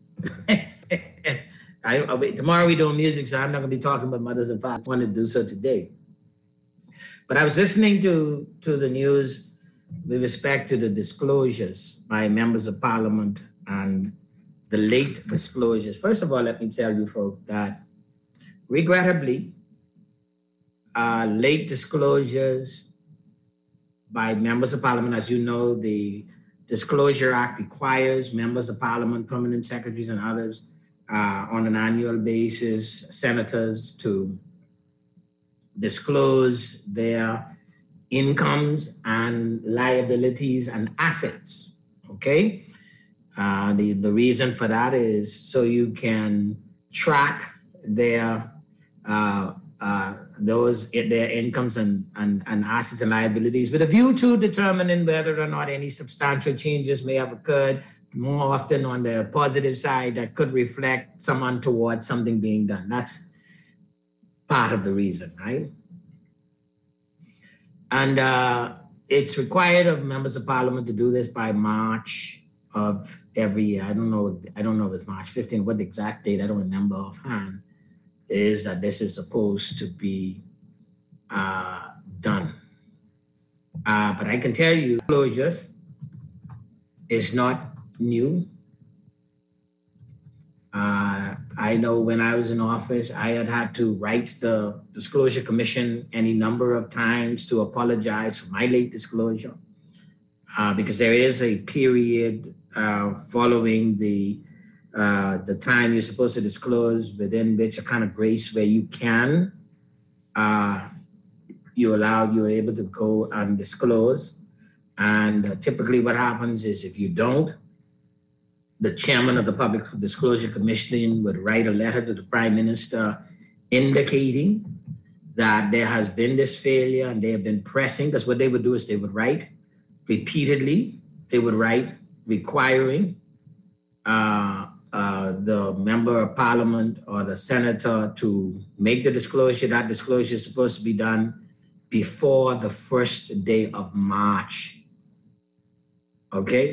Tomorrow we do music, so I'm not going to be talking about mothers and fathers. I wanted to do so today. But I was listening to the news with respect to the disclosures by members of parliament and the late disclosures. First of all, let me tell you, folks, that regrettably, late disclosures by members of parliament, as you know, the Disclosure Act requires members of parliament, permanent secretaries and others on an annual basis, senators, to disclose their incomes and liabilities and assets, okay? The reason for that is so you can track their incomes and assets and liabilities with a view to determining whether or not any substantial changes may have occurred, more often on the positive side, that could reflect some untoward something being done. That's part of the reason, right? And it's required of members of parliament to do this by March of every year. I don't know if it's March 15th, what the exact date, I don't remember offhand, is that this is supposed to be done. But I can tell you, disclosures is not new. I know when I was in office, I had to write the Disclosure Commission any number of times to apologize for my late disclosure, because there is a period following the time you're supposed to disclose, within which a kind of grace where you can, you're able to go and disclose. And typically what happens is if you don't, the chairman of the Public Disclosure Commission would write a letter to the Prime Minister indicating that there has been this failure and they have been pressing, because what they would do is they would write repeatedly, they would write requiring the member of parliament or the senator to make the disclosure. That disclosure is supposed to be done before the first day of March. Okay,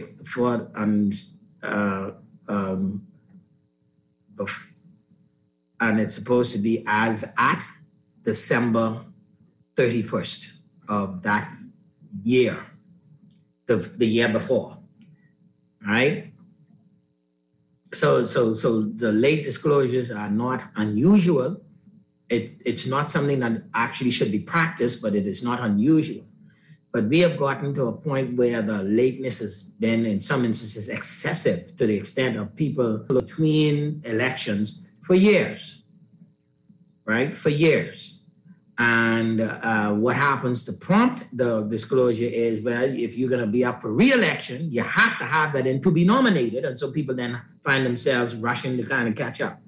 and it's supposed to be as at December 31st of that year, the year before, right? So the late disclosures are not unusual. It's not something that actually should be practiced, but it is not unusual. But we have gotten to a point where the lateness has been, in some instances, excessive to the extent of people between elections for years, right? For years. And what happens to prompt the disclosure is, well, if you're going to be up for re-election, you have to have that in to be nominated. And so people then find themselves rushing to kind of catch up.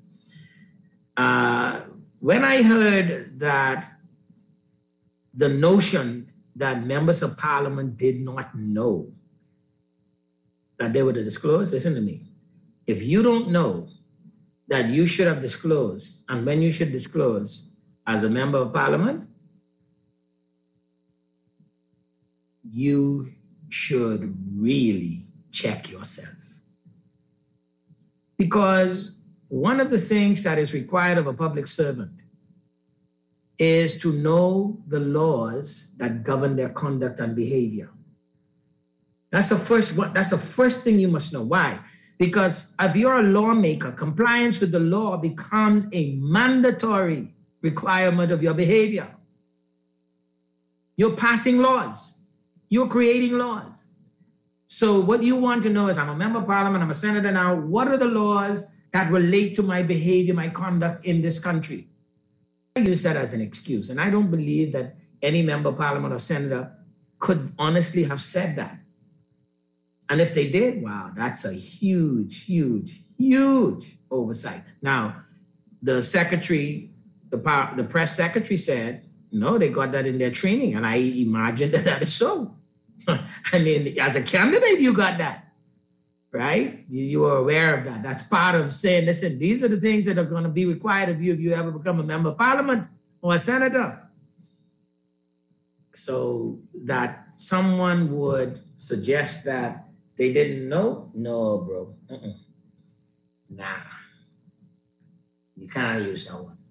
When I heard that the notion that members of parliament did not know that they were to disclose, listen to me. If you don't know that you should have disclosed and when you should disclose as a member of parliament, you should really check yourself. Because one of the things that is required of a public servant is to know the laws that govern their conduct and behavior. That's the first thing you must know. Why? Because if you're a lawmaker, compliance with the law becomes a mandatory requirement of your behavior. You're passing laws. You're creating laws. So what you want to know is, I'm a member of parliament, I'm a senator now, what are the laws that relate to my behavior, my conduct in this country? use that as an excuse. And I don't believe that any member of parliament or senator could honestly have said that. And if they did, wow, that's a huge, huge, huge oversight. Now, the secretary, the press secretary said, no, they got that in their training. And I imagine that is so. I mean, as a candidate, you got that, right? You were aware of that. That's part of saying, listen, these are the things that are going to be required of you if you ever become a member of parliament or a senator. So that someone would suggest that they didn't know? No, bro. Nah. You can't use that one.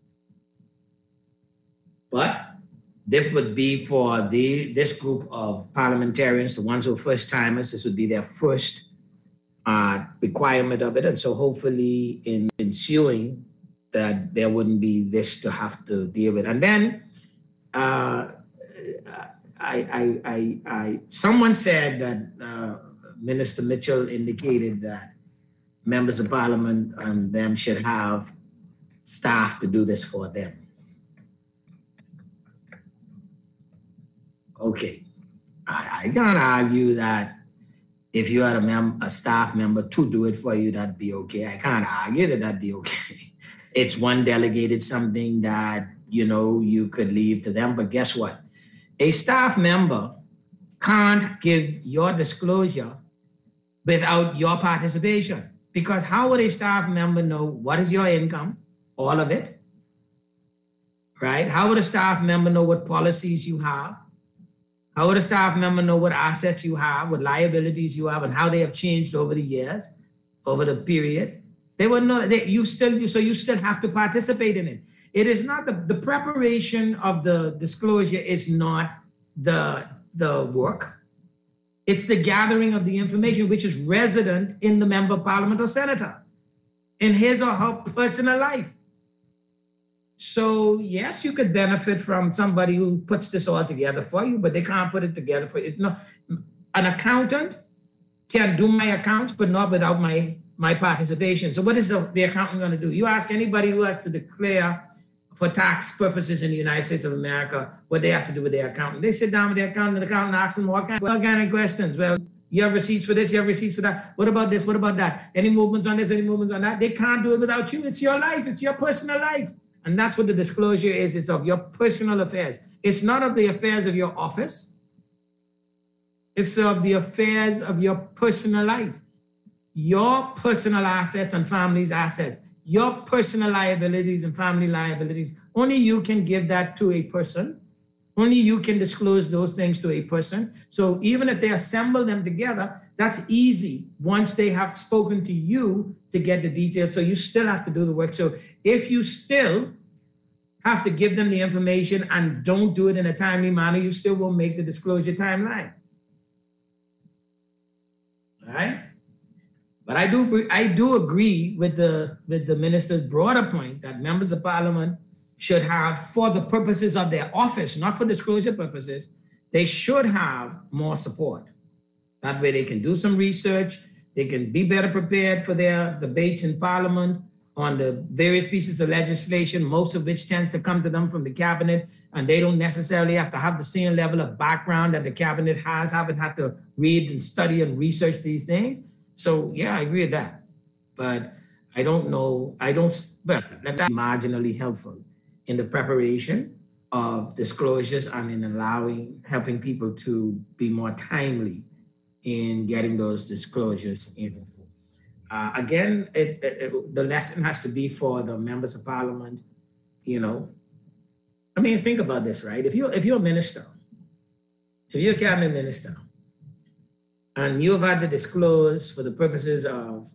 But this would be for this group of parliamentarians, the ones who are first timers. This would be their first requirement of it. And so hopefully in ensuing that there wouldn't be this to have to deal with. And then someone said that Minister Mitchell indicated that members of parliament and them should have staff to do this for them. Okay, I can't argue that if you had a staff member to do it for you, that'd be okay. I can't argue that that'd be okay. It's one delegated something that, you could leave to them. But guess what? A staff member can't give your disclosure without your participation. Because how would a staff member know what is your income, all of it, right? How would a staff member know what policies you have? How would a staff member know what assets you have, what liabilities you have, and how they have changed over the years, over the period? They would know. You still have to participate in it. It is not the preparation of the disclosure is not the work. It's the gathering of the information, which is resident in the member of parliament or senator, in his or her personal life. So yes, you could benefit from somebody who puts this all together for you, but they can't put it together for you. No, an accountant can do my accounts, but not without my participation. So what is the accountant going to do? You ask anybody who has to declare for tax purposes in the United States of America what they have to do with their accountant. They sit down with their accountant, and the accountant asks them what kind of questions. Well, you have receipts for this, you have receipts for that. What about this? What about that? Any movements on this, any movements on that? They can't do it without you. It's your life. It's your personal life. And that's what the disclosure is. It's of your personal affairs. It's not of the affairs of your office. It's of the affairs of your personal life. Your personal assets and family's assets. Your personal liabilities and family liabilities. Only you can give that to a person. Only you can disclose those things to a person. So even if they assemble them together, that's easy once they have spoken to you to get the details. So you still have to do the work. So if you still have to give them the information and don't do it in a timely manner, you still won't make the disclosure timeline. All right? But I do agree with the minister's broader point that members of parliament should have, for the purposes of their office, not for disclosure purposes, they should have more support. That way they can do some research, they can be better prepared for their debates in parliament on the various pieces of legislation, most of which tends to come to them from the cabinet, and they don't necessarily have to have the same level of background that the cabinet has, haven't had to read and study and research these things. So yeah, I agree with that. But I don't know, that's marginally helpful in the preparation of disclosures and in helping people to be more timely in getting those disclosures in. Again, the lesson has to be for the members of parliament, I mean, think about this, right? If you're a minister, if you're a cabinet minister, and you've had to disclose for the purposes of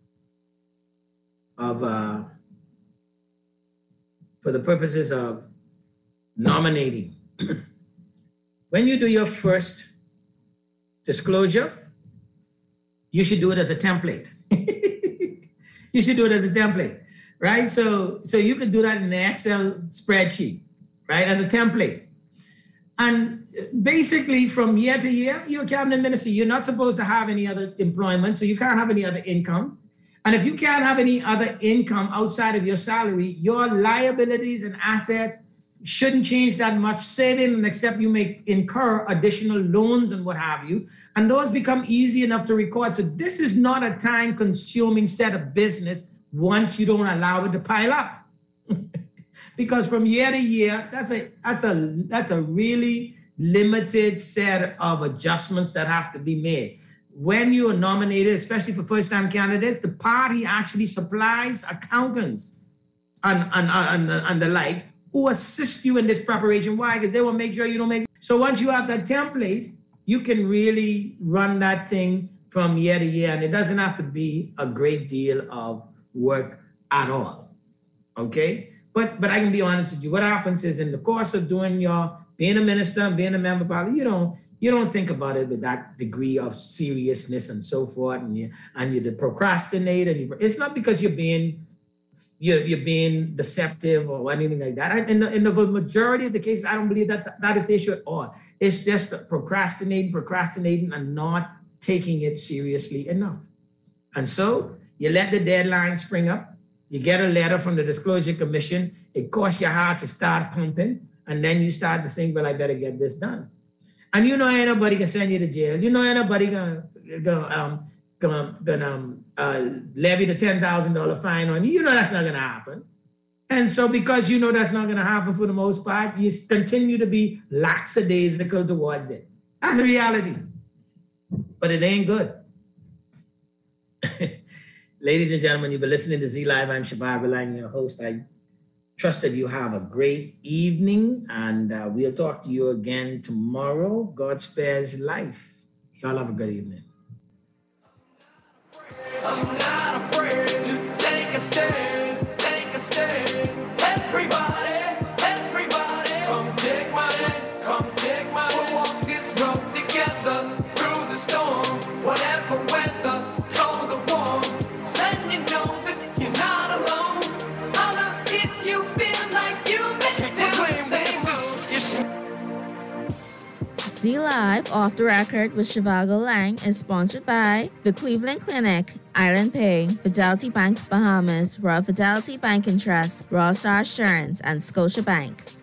nominating, when you do your first disclosure, you should do it as a template. You should do it as a template, right? So you could do that in an Excel spreadsheet, right? As a template. And basically from year to year, you're a cabinet minister. You're not supposed to have any other employment, so you can't have any other income. And if you can't have any other income outside of your salary, your liabilities and assets shouldn't change that much, saving, except you may incur additional loans and what have you. And those become easy enough to record. So this is not a time-consuming set of business once you don't allow it to pile up. Because from year to year, that's a really limited set of adjustments that have to be made. When you are nominated, especially for first-time candidates, the party actually supplies accountants and the like who assist you in this preparation. Why? Because they will make sure you don't make. So once you have that template, you can really run that thing from year to year, and it doesn't have to be a great deal of work at all. Okay? But I can be honest with you. What happens is in the course of doing being a minister and being a member of parliament, you don't think about it with that degree of seriousness and so forth, and you procrastinate, and it's not because you're being deceptive or anything like that. In the majority of the cases, I don't believe that is the issue at all. It's just procrastinating, and not taking it seriously enough. And so you let the deadline spring up. You get a letter from the Disclosure Commission. It costs your heart to start pumping, and then you start to think, well, I better get this done. And ain't nobody can send you to jail. Ain't nobody gonna levy the $10,000 fine on you. That's not gonna happen. And so because that's not gonna happen for the most part, you continue to be lackadaisical towards it. That's the reality. But it ain't good. Ladies and gentlemen, you've been listening to Z Live. I'm Shabab Galang, your host. I trust that you have a great evening, and we'll talk to you again tomorrow. God spares life. Y'all have a good evening. I'm not afraid to take a stand, Everybody, come take my hand, We'll walk this road together through the storm, whatever weather, cold or warm. Letting you know that you're not alone. Holla if you feel like you've been down the same road. Z Live Off the Record with Shivago Lang is sponsored by the Cleveland Clinic, Island Pay, Fidelity Bank Bahamas, Royal Fidelity Bank and Trust, Royal Star Assurance, and Scotiabank.